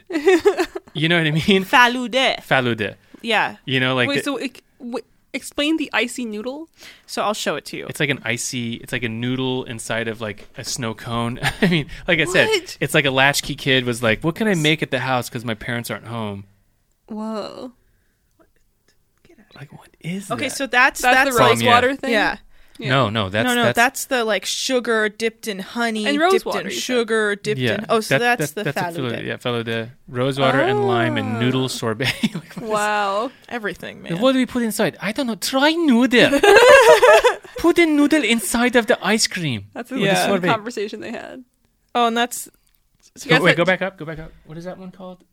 You know what I mean? Falude. Falude. Yeah. You know, like Wait, the- so it, wait, explain the icy noodle. So I'll show it to you. it's like an icy. It's like a noodle inside of like a snow cone. I mean, like I said, What? it's like a latchkey kid was like, "What can I make at the house because my parents aren't home?" Whoa, Like, what is Okay, that? so that's that's, that's the rose From, yeah. water thing. yeah. No, no, that's no, no, that's, that's, the like sugar dipped in honey, And rose dipped water, in you said. sugar, dipped yeah. in. Oh, so that- that's that- the that's a falude. falude, yeah, falude, rosewater and lime and noodle sorbet. Like, what is- Wow. Everything, man. What do we put inside? I don't know. Try noodle. Put the noodle inside of the ice cream. That's a Yeah. good Sorbet. conversation they had. Oh, and that's So you Go, guys wait, had- go back up. Go back up. What is that one called?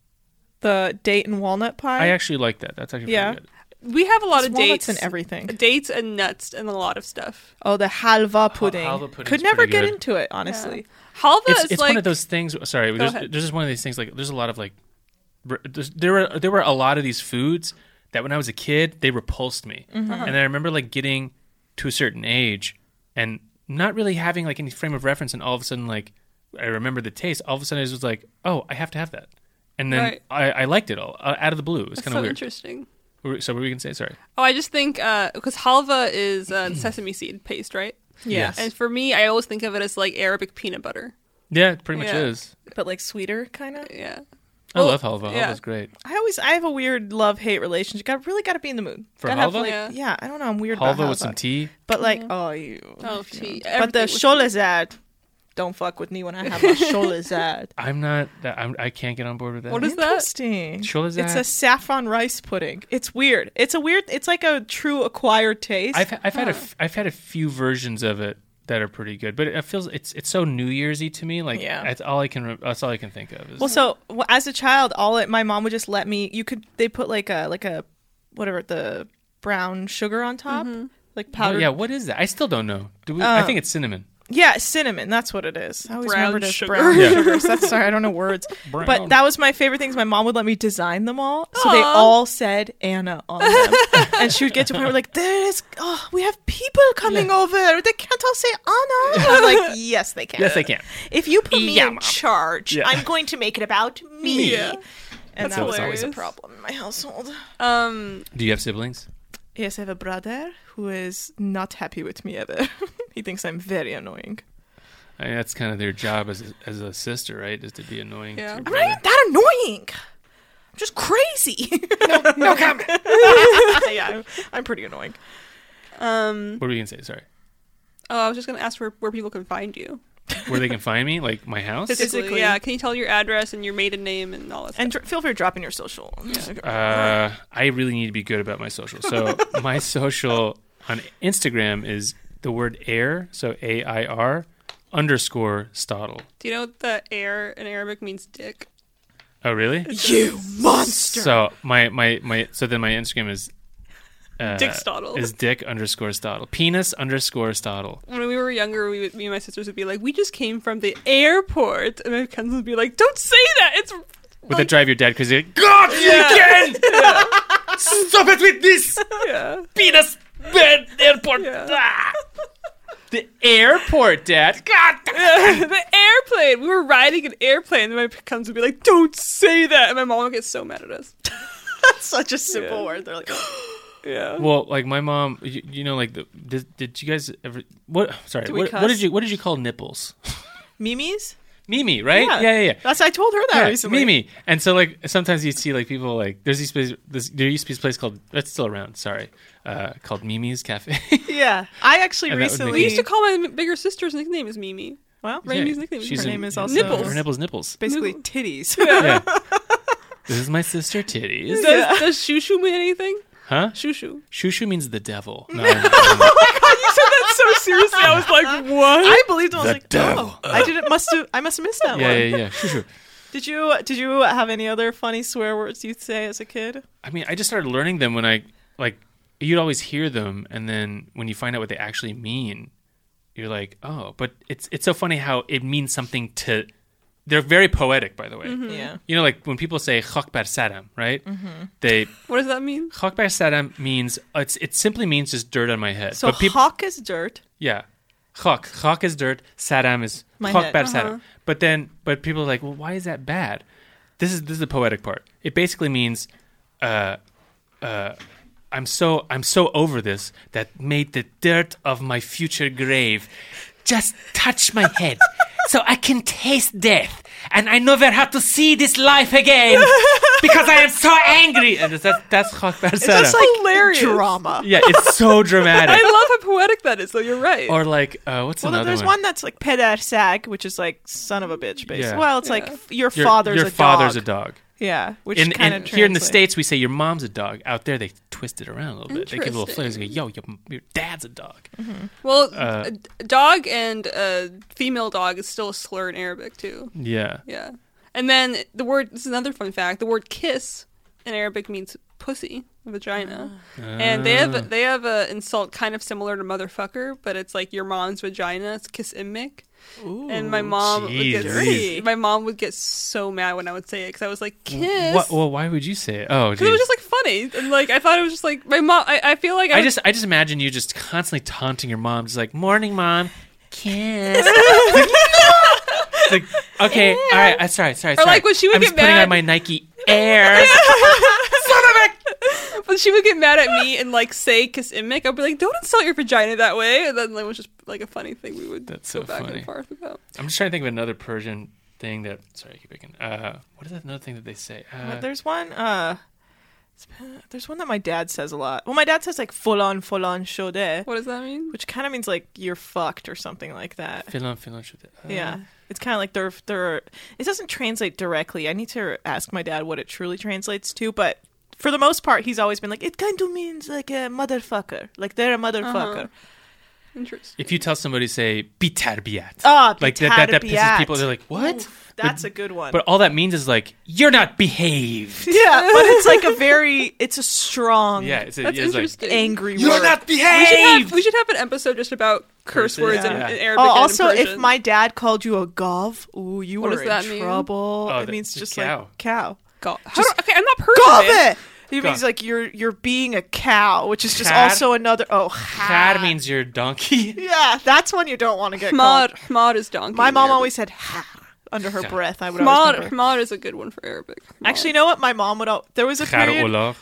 the date and walnut pie. I actually like that. That's actually Yeah. pretty good. We have a lot There's of walnuts dates and everything. Dates and nuts and a lot of stuff. Oh, the halva pudding. halva pudding's Could never pretty get good. into it, honestly. Halva It's, is it's like one of those things. Sorry, there's, ahead. there's just one of these things. Like there's a lot of like, r- there's- there were there were a lot of these foods that when I was a kid they repulsed me, Mm-hmm. and I remember like getting to a certain age and not really having like any frame of reference, and all of a sudden like I remember the taste. All of a sudden I was just like, oh, I have to have that, and then Right. I, I liked it all uh, out of the blue. It was that's kind so of weird. interesting. What were- So what were we gonna say? Sorry. Oh, I just think because halva is uh, sesame seed paste, right? Yes. And for me, I always think of it as like Arabic peanut butter. Yeah, it pretty much Yeah. is. But like sweeter, kind of. Yeah. I Well, love halva. yeah. Halva's great. I always, I have a weird love-hate relationship. Got really got to be in the mood. For Gotta have, halva? like- Yeah. yeah, I don't know. I'm weird about Halva halva. with some tea. But like, oh, you. Oh, tea. But the Everything with tea. Cholazad, don't fuck with me when I have my Cholazad. I'm not. That, I'm, I can't get on board with that. What is that? Interesting. Cholazad? It's a saffron rice pudding. It's weird. It's a weird. It's like a true acquired taste. I've I've had a f- I've had a few versions of it that are pretty good, but it feels it's it's so New Year'sy to me. Like Yeah. that's all I can re- that's all I can think of. Is, Well, so w- as a child, all it, my mom would just let me. You could they put like a like a whatever the brown sugar on top, like Oh, powdered. yeah, what is that? I still don't know. Do we, Uh, I think it's cinnamon. Yeah, cinnamon. That's what it is. I always Brown remembered it as sugar. brown Yeah. sugar. So that's sorry, I don't know words. Brown. But that was my favorite things. My mom would let me design them all, so they Aw. all said Anna on them. And she would get to a point where like, "There's, oh, we have people coming over. They can't all say Anna." And I'm like, "Yes, they can. Yes, they can. If you put me Yeah, in Mom. charge, Yeah. I'm going to make it about me." Yeah. And That's that was always a hilarious. problem in my household. Um, Do you have siblings? Yes, I have a brother who is not happy with me ever. He thinks I'm very annoying. I mean, that's kind of their job as a, as a sister, right? Is to be annoying. to Yeah. your I'm brother. not even that annoying. I'm just crazy. No, no comment. yeah, I'm, I'm pretty annoying. um, What were you gonna say? Sorry. oh, I was just gonna ask where, where people can find you. Where they can find me? Like my house? Physically. Yeah, can you tell your address and your maiden name and all that And stuff? dr- feel free to drop in your social. Uh, I really need to be good about my social. So my social on Instagram is the word air, so A I R underscore Stottle. Do you know that air in Arabic means dick? Oh, really? You monster. So my, my, my so then my Instagram is uh, Dick Stottle. is dick underscore Stottle. Penis underscore Stottle. When we were younger, we would, me and my sisters would be like, "We just came from the airport," and my cousins would be like, "Don't say that! It's Would that drive your dad because you're like, God, you again! Stop it with this yeah, penis bed airport. Yeah. Ah. The airport, Dad. God. the airplane. We were riding an airplane, and my cousins would be like, "Don't say that," and my mom would get so mad at us. That's such a simple Yeah. word. They're like, Yeah. Well, like my mom, you, you know, like the, did, did you guys ever? What? Sorry, Do we what, what cuss? did you what did you call nipples? Mimi's? Mimi, right? Yeah, yeah, yeah. That's I told her that Yeah, recently. Mimi. And so, like, sometimes you see, like, people, like, there's these places, this, there used to be this place called, that's still around, sorry, uh, called Mimi's Cafe. Yeah. I actually And that would make recently We used to call my bigger sister's nickname is Mimi. well, Raimi's nickname is she's her a- name is also Nipples. Her nipples, nipples. basically Nibble. titties. Yeah. This is my sister Titties. Does, Yeah. does shushu mean anything? Huh? Shushu. Shushu means the devil. No, You said that so seriously. I was like, what? I believed him. I was The like, devil. oh, I didn't must have I must have missed that yeah, one. yeah, yeah. Shushu. Did you did you have any other funny swear words you'd say as a kid? I mean, I just started learning them when I, like, you'd always hear them, and then when you find out what they actually mean, you're like, oh, but it's it's so funny how it means something to, they're very poetic, by the way. Yeah. You know, like when people say Chokbar Saddam, right? Mm-hmm. They, What does that mean? Chokbar Saddam means, it's, it simply means just dirt on my head. So but people, hawk is dirt. yeah. Chok. Chok is dirt. Saddam is My Chokbar head. Saddam. But then, but people are like, well, why is that bad? This is this is the poetic part. It basically means, uh, uh, I'm so I'm so over this that made the dirt of my future grave just touch my head, so I can taste death, and I never have to see this life again because I am so angry. And that's that's Chokbar It's Saddam. just like Hilarious. drama. Yeah, it's so dramatic. I love how poetic that is, though. You're right. Or like, uh, what's Well, another there's one? one that's like peder sag, which is like son of a bitch, basically. Yeah. Well, it's Yeah. like f- your Your, father's your a father's dog. a dog. Yeah, which In, kind in, of here in the States, we say your mom's a dog. Out there, they twist it around a little bit. They give a little flavors. They go, yo, your, your dad's a dog. Well, Uh, a d- dog and a female dog is still a slur in Arabic, too. Yeah. Yeah. And then the word, this is another fun fact, the word kiss in Arabic means pussy, vagina. And they have they have a insult kind of similar to motherfucker, but it's like your mom's vagina. It's kiss immick. And my mom would get jeez. my mom would get so mad when I would say it because I was like kiss. What, well, why would you say it? Oh, Because it was geez. just like funny, and like I thought it was just like my mom. I, I feel like I, I would- just, I just imagine you just constantly taunting your mom, just like, "Morning, mom, kiss." It's like, okay, all right, uh, sorry, sorry, sorry. like when she would I'm get just putting mad- on my Nike Airs. But she would get mad at me and like say kiss immick. I'd be like, don't insult your vagina that way. And then like, it was just like a funny thing we would That's go so back funny. and forth about. I'm just trying to think of another Persian thing that. Sorry, I keep picking. Uh, what is that another thing that they say? Uh, There's one. Uh, there's one that my dad says a lot. Well, my dad says like full on, full on shode, What does that mean? which kind of means like you're fucked or something like that. Finland, Finland, should- uh, Yeah. It's kind of like they're they're. It doesn't translate directly. I need to ask my dad what it truly translates to, but for the most part, he's always been like, it kind of means like a motherfucker, like they're a motherfucker. Interesting. If you tell somebody, say, bitarbiyat. Ah, like that, that, that pisses bitarbiyat. people. They're like, what? Oof, that's a good one. But all that means is like, you're not behaved. yeah, but it's like a very, it's a strong, Yeah, it's, a, That's it's like, interesting. angry you're word. not We should, have, behaved. we should have an episode just about curse Curses, words in, yeah. in Oh, Arabic. and in also, if Persian. my dad called you a gov, ooh, you What were does that in mean? trouble. Oh, it the- means the just cow. like cow. Go- How just- do- okay, I'm not Persian. Gov man. it. It Go. means like you're you're being a cow, which is just Khar? also another. Oh, Khar khar. means you're donkey. Yeah, that's one you don't want to get Hmar, called. hmar is donkey. My in mom Arabic. always said khar under her Khar. breath. I would always Hmar, remember. hmar is a good one for Arabic. Hmar. Actually, you know what? My mom would. Al- there was a Khar period. olar.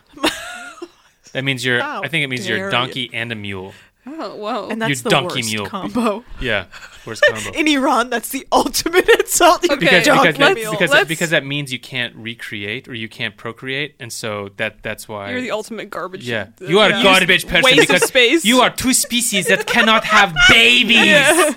That means you're. How I think it means dare you're a you. donkey and a mule. Oh, wow. And that's You the donkey worst mule. combo. Yeah, worst combo. In Iran, that's the ultimate insult. You Okay, because donkey because, that, mule. because, Let's- because that means you can't recreate or you can't procreate, and so that that's why. You're the ultimate garbage. Yeah, uh, you are a yeah. garbage person Waste of because space. you are two species that cannot have babies.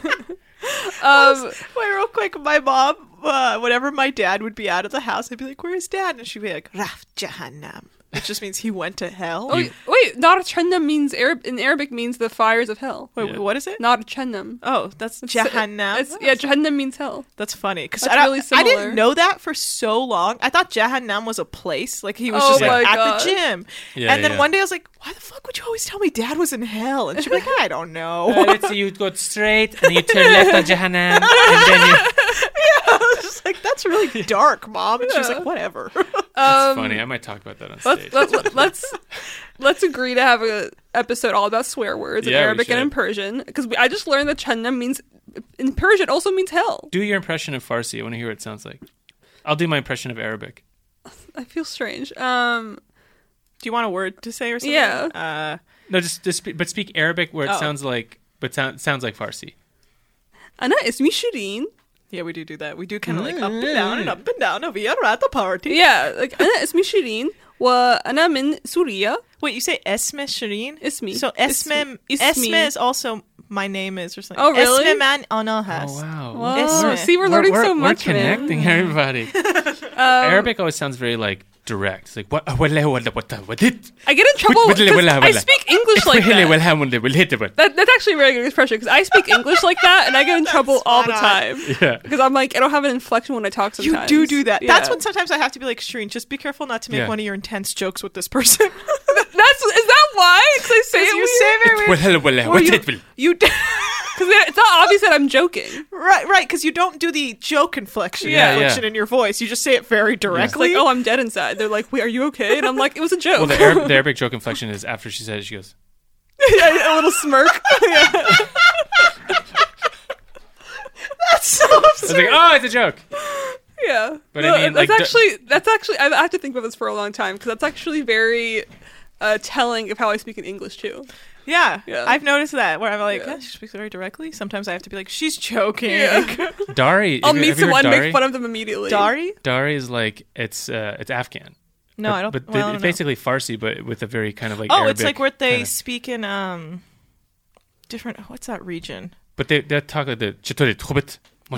Um, Wait, real quick. My mom, uh, whenever my dad would be out of the house, I'd be like, "Where's Dad?" And she'd be like, "Raf Jahannam," which just means he went to hell. oh, wait, wait, Nar Jahannam means Arab in Arabic means the fires of hell. Wait, Yeah. what is it? Nar Jahannam. Oh, that's It's- Jahannam. It's, yeah, Jahannam means hell. That's funny because That's I, don't- really I similar. didn't know that for so long. I thought Jahannam was a place, like he was Oh just like my at God. the gym. Yeah, and then yeah. one day I was like, "Why the fuck would you always tell me Dad was in hell?" And she'd be like, "I don't know." Uh, let's say you go straight and then you turn left on Jahannam, and then you. I was just like, "That's really dark, Mom." And she was Yeah. like, "Whatever." That's Um, funny. I might talk about that on Let's, stage. let, let, let's let's agree to have a episode all about swear words in Yeah, we Arabic and in should. Persian because I just learned that Jahannam means in Persian also means hell. Do your impression of Farsi. I want to hear what it sounds like. I'll do my impression of Arabic. I feel strange. Um, Do you want a word to say or something? Yeah. Uh, No, just, just speak, but speak Arabic where it Oh. sounds like, but sound, sounds like Farsi. Ana ismi Shireen. yeah, we do do that. We do kind of like up and down and up and down. We are at the party. Yeah, like Ana ismi Shireen wa ana min Suriya. Wait, you say Esme Shireen? Ismi. So Esme, Ismi. Esme is also my name is or something. Oh, really? Esme man Anahas. Oh wow! Wow. Esme. See, we're learning we're, so we're much, connecting man. everybody. Um, Arabic always sounds very like direct. It's like what? what- what- what- what it- I get in trouble Wait, wait, because wait, I wait. speak English like that. That, that's actually a very good expression because I speak English like that and I get in trouble all the spot on. time. Yeah. Because I'm like, I don't have an inflection when I talk You sometimes. do do that. Yeah. That's when sometimes I have to be like, Shireen, just be careful not to make Yeah. one of your intense jokes with this person. That's, is that why? Because I say it you weird? say very weird. Well, Or you, well, you d- Because it's not obvious that I'm joking. right, right, because you don't do the joke inflection, Yeah, inflection yeah. in your voice. You just say it very It's directly. like, oh, I'm dead inside. They're like, wait, are you okay? And I'm like, it was a joke. well, the, Arab, the Arabic joke inflection is after she said it, she goes, Yeah, a little smirk. Yeah. That's so I was absurd. like, oh, it's a joke. Yeah, But I No, mean, that's like, d- actually that's actually I have to think about this for a long time because that's actually very uh, telling of how I speak in English too. Yeah, Yeah. I've noticed that where I'm like, Yeah. yeah, she speaks very directly. Sometimes I have to be like, she's joking. Yeah. Dari. I'll have you- meet have you heard someone, Dari? make fun of them immediately. Dari? Dari is like it's uh, it's Afghan. No, but, I don't. But well, I it's don't know. basically Farsi, but with a very kind of like. Oh, Arabic it's like what they kinda- speak in um different. What's that region? But they they talk like the chitorit hobbit.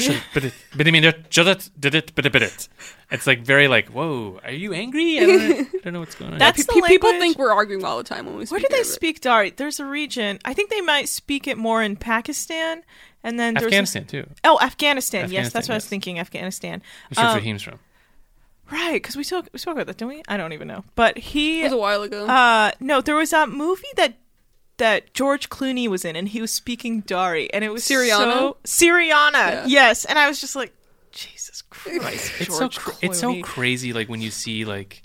It's like very like, whoa, are you angry? I don't, I don't know what's going on. That's Pe- the people language- think we're arguing all the time when we speak. Where do they Arabic. speak Dari? There's a region. I think they might speak it more in Pakistan, and then there's Afghanistan too. oh, Afghanistan. Yes, that's Afghanistan, what I was yes. thinking. Afghanistan. That's where Um, Fahim's from. right, because we spoke we spoke about that, didn't we? I don't even know. But he, It was a while ago. uh, no, there was a movie that that George Clooney was in, and he was speaking Dari, and it was Syriana? so Syriana. Yeah. Yes, and I was just like, Jesus Christ, It's so George cr- it's so Clooney. crazy. Like when you see like,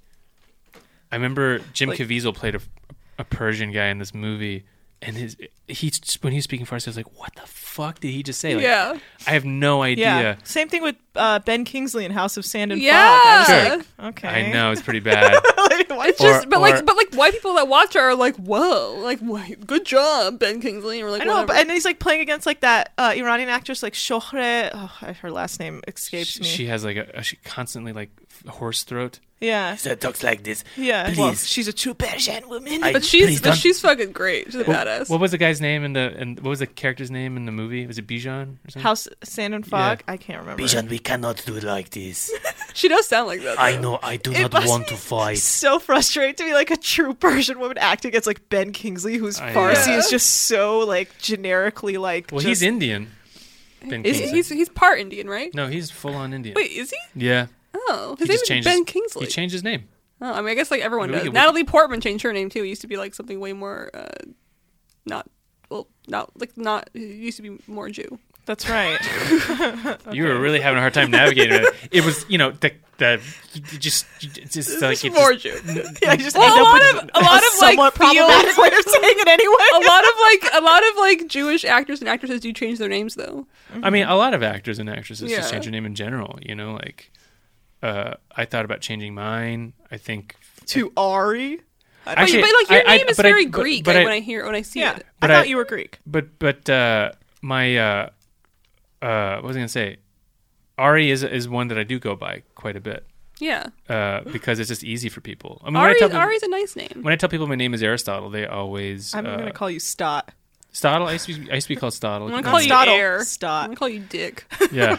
I remember Jim Like- Caviezel played a, a Persian guy in this movie, and his he when he was speaking Farsi, I was like, what the fuck did he just say? Like, yeah. I have no idea. Yeah, same thing with uh, Ben Kingsley in House of Sand and Yeah. Fog. I was Sure. like, okay, I know it's pretty bad. Like, why It's did you- just, Or- but or- like, but like, white people that watch it are like, "Whoa, like, why- good job, Ben Kingsley." And we're like, I know, whatever. but and he's like playing against like that uh, Iranian actress, like Shohreh. Oh, her last name escapes she, me. she has like a, a she constantly like f- hoarse throat. yeah, So it talks like this. yeah. Please. Well, she's a true Persian woman. I- but she's, please but don't- she's fucking great. She's a badass. What was the guy's name in the and what was the character's name in the movie? Was it Bijan or something? House Sand and Fog. I can't remember. Bijan, we cannot do it like this. She does sound like that. I though. know, I do It not must want be to fight. So frustrating to be like a true Persian woman acting against like Ben Kingsley, whose I Farsi know. is just so like generically like. well, just- he's Indian. Ben Is he, Kingsley. he's he's part Indian, right? No, he's full on Indian. Wait, is he? Yeah. Oh, He his name just is changed Ben his- Kingsley. He changed his name. Oh, I mean, I guess like everyone We does. could- we Natalie Portman changed her name too. It used to be like something way more, uh, not well, not like not. It used to be more Jew. That's right. You were really having a hard time navigating it. It was, you know, the the you just it's just like It's it more just, Jew. Yeah, I just Well, end a up lot with of- a lot of, like, somewhat problematic fields- way of saying it anyway. a lot of like a lot of like Jewish actors and actresses do change their names though. I mean, a lot of actors and actresses Yeah. just change their name in general. You know, like uh, I thought about changing mine. I think To Ari. But, Actually, but like your I- I- name is but I- very but- Greek but like, I- when I hear when I see Yeah, it. I But thought I- you were Greek. but but uh, my uh, uh, what was I gonna say? Ari is is one that I do go by quite a bit Yeah, uh, because it's just easy for people. I mean, when I Ari tell people, Ari's a nice name. when I tell people my name is Aristotle, they always I'm uh, going to call you Stott. Stoddle. I used to be, I used to be called Stoddle. I'm gonna Not call you Stottle, Air. Stott. I'm gonna call you Dick. Yeah.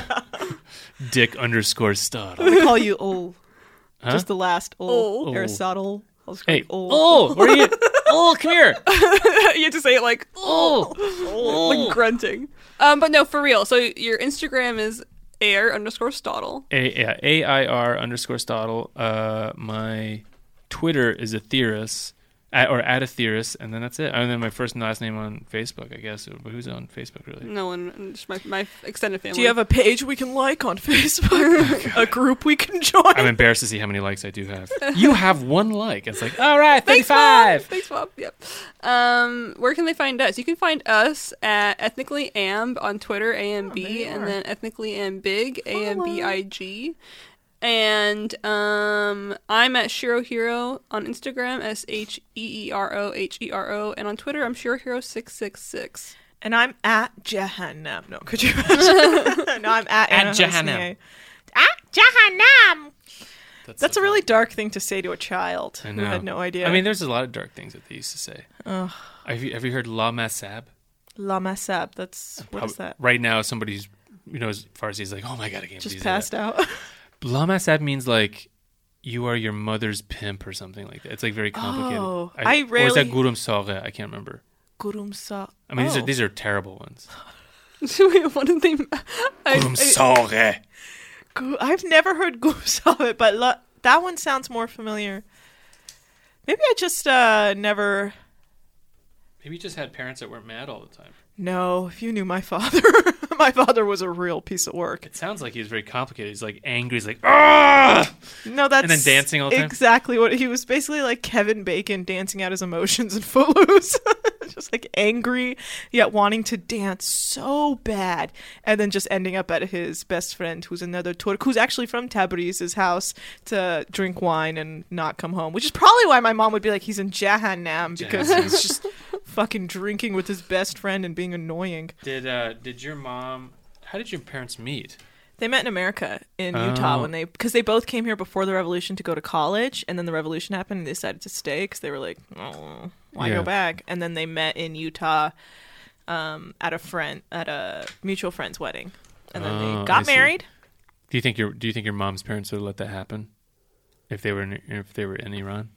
Dick underscore Stoddle. I'm going to call you Ol. Huh? Just the last Ol. Ol. Aristotle. I'll just call Hey, you Ol. oh, where are you? Oh, come here. You have to say it like Oh, like grunting. Um, but no, for real. So your Instagram is Air underscore Stottle. A yeah, A I R underscore Stoddle. Uh, my Twitter is Atheris, at, or at Atheris, and then that's it. And then my first and last name on Facebook, I guess. But who's on Facebook really? No one, just my my extended family. Do you have a page we can like on Facebook? A group we can join? I'm embarrassed to see how many likes I do have. You have one like. It's like, all right, Thanks, Bob. thirty-five. Thanks, Bob. Yep. Um, where can they find us? You can find us at Ethnically Amb on Twitter, A M B, Oh, there you and are. then Ethnically Ambig, A M B I G. And um, I'm at Shiro Hero on Instagram, S H E E R O H E R O, and on Twitter, I'm Shiro Hero six six six. And I'm at Jahannam. No, could you imagine? No, I'm at At Anna Jahannam. Hosnier. At Jahannam. That's so a really dark thing to say to a child I who know. had no idea. I mean, there's a lot of dark things that they used to say. Ugh. Have you, have you heard La Masab? La Masab. That's what is that? Right now, somebody's, you know, as far as he's like, oh my God, I can't Just believe passed that. out. La Masab means like, you are your mother's pimp or something like that. It's like very complicated. Oh, I Or is rarely- that Gurum Sore? I can't remember. Gurumsa. I mean, these Oh. are these are terrible ones. Wait, what did they? I, Gurum I, Sore. Gu- I've never heard Gurumsa, but la- that one sounds more familiar. Maybe I just uh, never. Maybe you just had parents that weren't mad all the time. No, if you knew my father, my father was a real piece of work. It sounds like he was very complicated. He's like angry. He's like, ah! No, that's And then dancing all the time? Exactly what he was. Basically like Kevin Bacon dancing out his emotions in Footloose, just like angry yet wanting to dance so bad, and then just ending up at his best friend, who's another Turk, who's actually from Tabriz's house, to drink wine and not come home. Which is probably why my mom would be like, he's in Jahannam, because Jahannam. he's just fucking drinking with his best friend and being annoying. Did uh, did your mom? How did your parents meet? They met in America, in Utah, Oh. when they because they both came here before the revolution to go to college, and then the revolution happened, and they decided to stay because they were like, "Oh, why Yeah. go back?" And then they met in Utah um, at a friend at a mutual friend's wedding, and then Oh, they I got see. married. Do you think your Do you think your mom's parents would let that happen if they were in, if they were in Iran?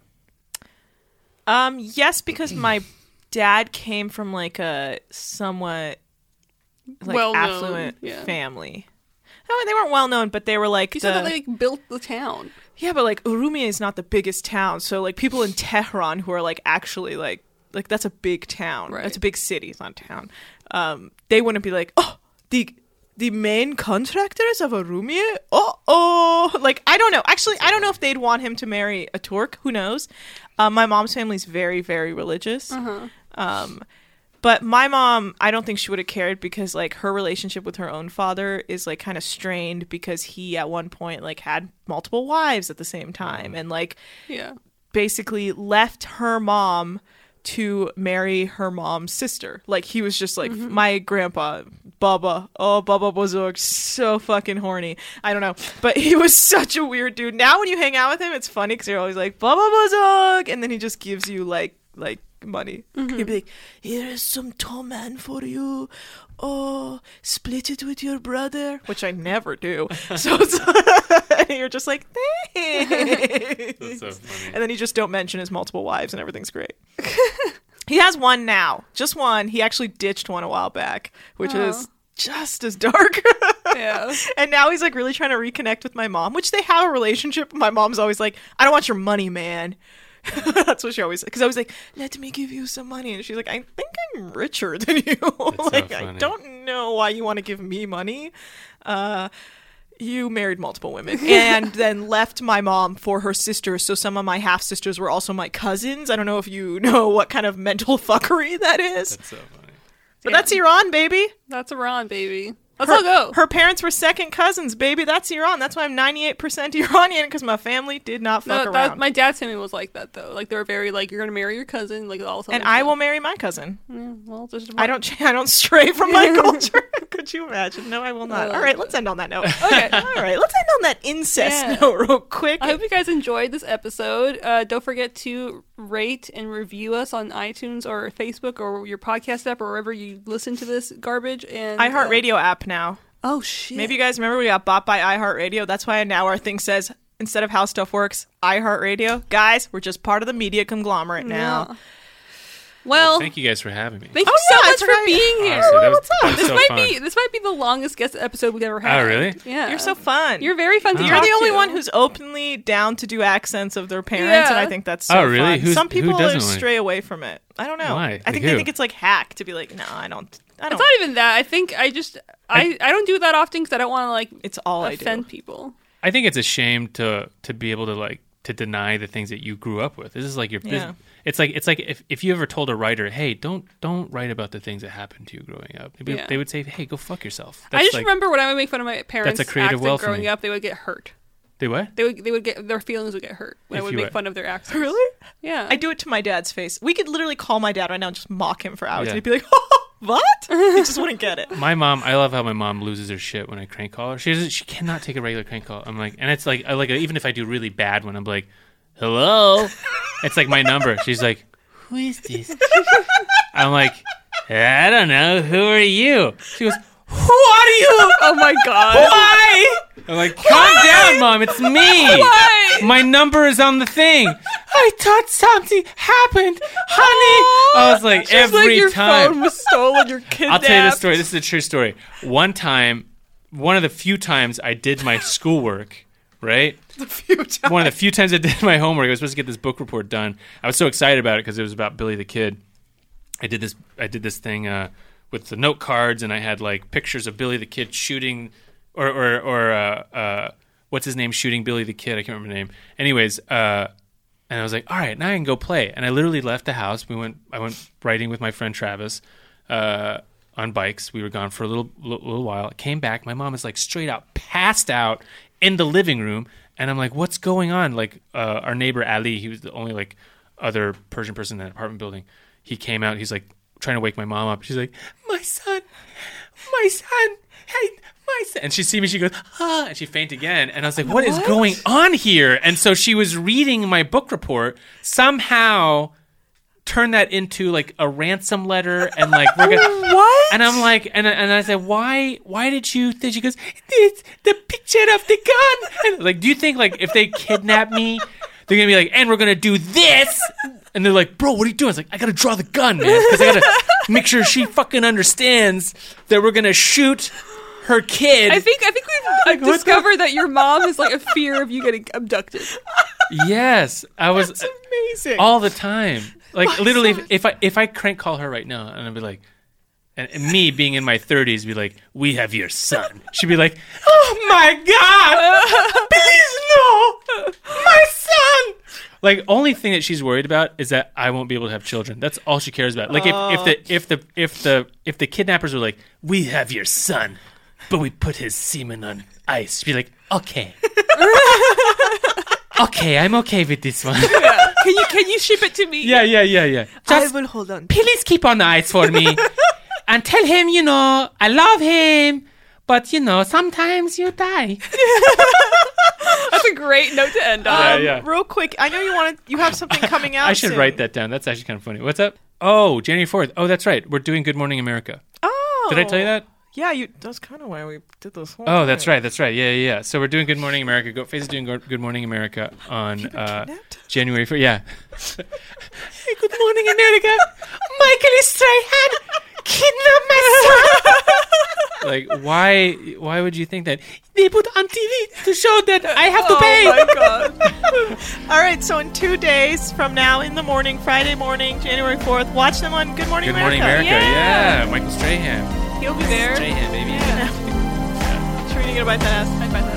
Um, yes, because my dad came from like a somewhat like Well-known, affluent yeah. family. No, they weren't well known, but they were like He the, said that they like, built the town. yeah, but like Urumia is not the biggest town, so like people in Tehran who are like actually like like that's a big town, Right. It's a big city, it's not a town. Um, they wouldn't be like, oh, the the main contractors of Urumia. Oh, oh, like I don't know. Actually, I don't know if they'd want him to marry a Turk. Who knows? Uh, my mom's family's very, very religious. Uh-huh. Um, but my mom, I don't think she would have cared because like her relationship with her own father is like kind of strained because he at one point like had multiple wives at the same time and like Yeah. basically left her mom to marry her mom's sister. Like he was just like my grandpa, Baba. Oh, Baba Bozorg, so fucking horny. I don't know, but he was such a weird dude. Now when you hang out with him, it's funny because you're always like Baba Bozorg, and then he just gives you like like money. He'd be like, "Here is some toman for you. Oh, split it with your brother," which I never do. So it's, you're just like, thanks. That's so funny. And then you just don't mention his multiple wives, and everything's great. He has one now, just one. He actually ditched one a while back, which Oh. is just as dark. Yeah. And now he's like really trying to reconnect with my mom, which they have a relationship. My mom's always like, "I don't want your money, man." That's what she always, because I was like, "Let me give you some money," and she's like, "I think I'm richer than you." Like, I funny. don't know why you want to give me money. Uh, you married multiple women and then left my mom for her sisters. So some of my half sisters were also my cousins. I don't know if you know what kind of mental fuckery that is, That's so funny. but Yeah. that's Iran, baby. That's Iran, baby. Let's Her, all go. her parents were second cousins, baby. That's Iran. That's why I'm ninety-eight percent Iranian, because my family did not fuck No, around. that, my dad's family was like that though. Like they were very like, you're gonna marry your cousin, like all this and other I stuff. will marry my cousin. Yeah, well, just I don't. ch- I don't stray from my culture. Could you imagine? No, I will not. I All right, like let's end on that note. Okay. All right, let's end on that incest Yeah. note real quick. I hope you guys enjoyed this episode. Uh, don't forget to rate and review us on iTunes or Facebook or your podcast app or wherever you listen to this garbage. And uh, iHeartRadio app now. Oh shit! Maybe you guys remember we got bought by iHeartRadio. That's why now our thing says, instead of How Stuff Works, iHeartRadio. Guys, we're just part of the media conglomerate now. Yeah. Well, Thank you guys for having me. thank Oh, you yeah, so I much forgot- for being here. Honestly, that was, what's up? that was This so might fun. be this might be the longest guest episode we've ever had. Oh, really? Yeah. You're so fun. You're very fun to You're talk the only to. one who's openly down to do accents of their parents, Yeah. and I think that's so Oh, really? fun. Who's- Some who people doesn't are like- stray away from it. I don't know. Why? I Like think who? they think it's like hack to be like, no, I don't. I don't. It's not even that. I think I just I I don't do it that often because I don't want to like It's all I offend do. people. I think it's a shame to to be able to like to deny the things that you grew up with. This is like your. this- Yeah. it's like it's like if, if you ever told a writer, "Hey, don't don't write about the things that happened to you growing up," They'd be- Yeah. they would say, "Hey, go fuck yourself." I just like, remember when I would make fun of my parents' That's a creative accent well for growing me. up, they would get hurt. They what? They would they would get their feelings would get hurt when If I would you make what? fun of their accents. Really? Yeah. I do it to my dad's face. We could literally call my dad right now and just mock him for hours. Yeah. And he'd be like, oh, what? He just wouldn't get it. My mom, I love how my mom loses her shit when I crank call her. She doesn't, she cannot take a regular crank call. I'm like, and it's like, I like even if I do really bad one, I'm like, hello. It's like my number. She's like, who is this? I'm like, I don't know. Who are you? She goes, who are you? Oh my god. Why? I'm like, calm down, mom. It's me. Why? My number is on the thing. I thought something happened, honey. I was like, Just every like your time. phone was stolen, you're kidnapped. I'll tell you this story. This is a true story. One time, one of the few times I did my schoolwork, right? A few times. One of the few times I did my homework, I was supposed to get this book report done. I was so excited about it because it was about Billy the Kid. I did this. I did this thing uh, with the note cards, and I had like pictures of Billy the Kid shooting, or or, or uh, uh, what's his name, shooting Billy the Kid. I can't remember the name. Anyways, uh, and I was like, all right, now I can go play. And I literally left the house. We went. I went riding with my friend Travis uh, on bikes. We were gone for a little little, little while. I came back. My mom is like straight out passed out in the living room, and I'm like, what's going on? Like uh, our neighbor Ali, he was the only like other Persian person in that apartment building. He came out. He's like trying to wake my mom up. She's like, my son, my son, hey, my son. And she see me. She goes, ah, and she faint again. And I was like, what is going on here? And so she was reading my book report. Somehow turn that into like a ransom letter and like we're gonna What? and I'm like and and I said why why did you think she goes it's the picture of the gun and like do you think like if they kidnap me they're gonna be like and we're gonna do this and they're like bro what are you doing? I was like I gotta draw the gun man because I gotta make sure she fucking understands that we're gonna shoot her kid. I think I think we've uh, discovered that your mom has like a fear of you getting abducted. Yes, I was That's amazing. all the time. Like literally, if, if I if I crank call her right now, and I'd be like, and, and me being in my thirties, be like, "We have your son." She'd be like, "Oh my god, please no, my son." Like only thing that she's worried about is that I won't be able to have children. That's all she cares about. Like if, if the if the if the if the kidnappers were like, "We have your son, but we put his semen on ice," she'd be like, "Okay." Okay, I'm okay with this one. Yeah. Can you can you ship it to me? Yeah, yeah, yeah, yeah. Just I will hold on. please keep on the ice for me. And tell him, you know, I love him. But, you know, sometimes you die. That's a great note to end on. Yeah, Um, yeah. Real quick, I know you wanted you have something coming out. I should soon. write that down. That's actually kind of funny. What's up? Oh, January fourth. Oh, that's right. We're doing Good Morning America. Oh, Did I tell you that? Yeah, you. That's kind of why we did this. Whole Oh, that's thing. right. That's right. Yeah, yeah, yeah. So we're doing Good Morning America. Goat Face is doing Go- Good Morning America on uh, kidnapped? January fourth. Yeah. Hey, Good Morning America. Michael Strahan kidnapped my son. Like, why? Why would you think that? They put on T V to show that I have to pay. Oh my god. All right, so in two days from now, in the morning, Friday morning, January fourth, watch them on Good Morning Good America. Morning America. Yeah. Yeah. Michael Strahan. He'll be there. Strahan, baby. Sure, you're gonna bite that ass. I'd bite that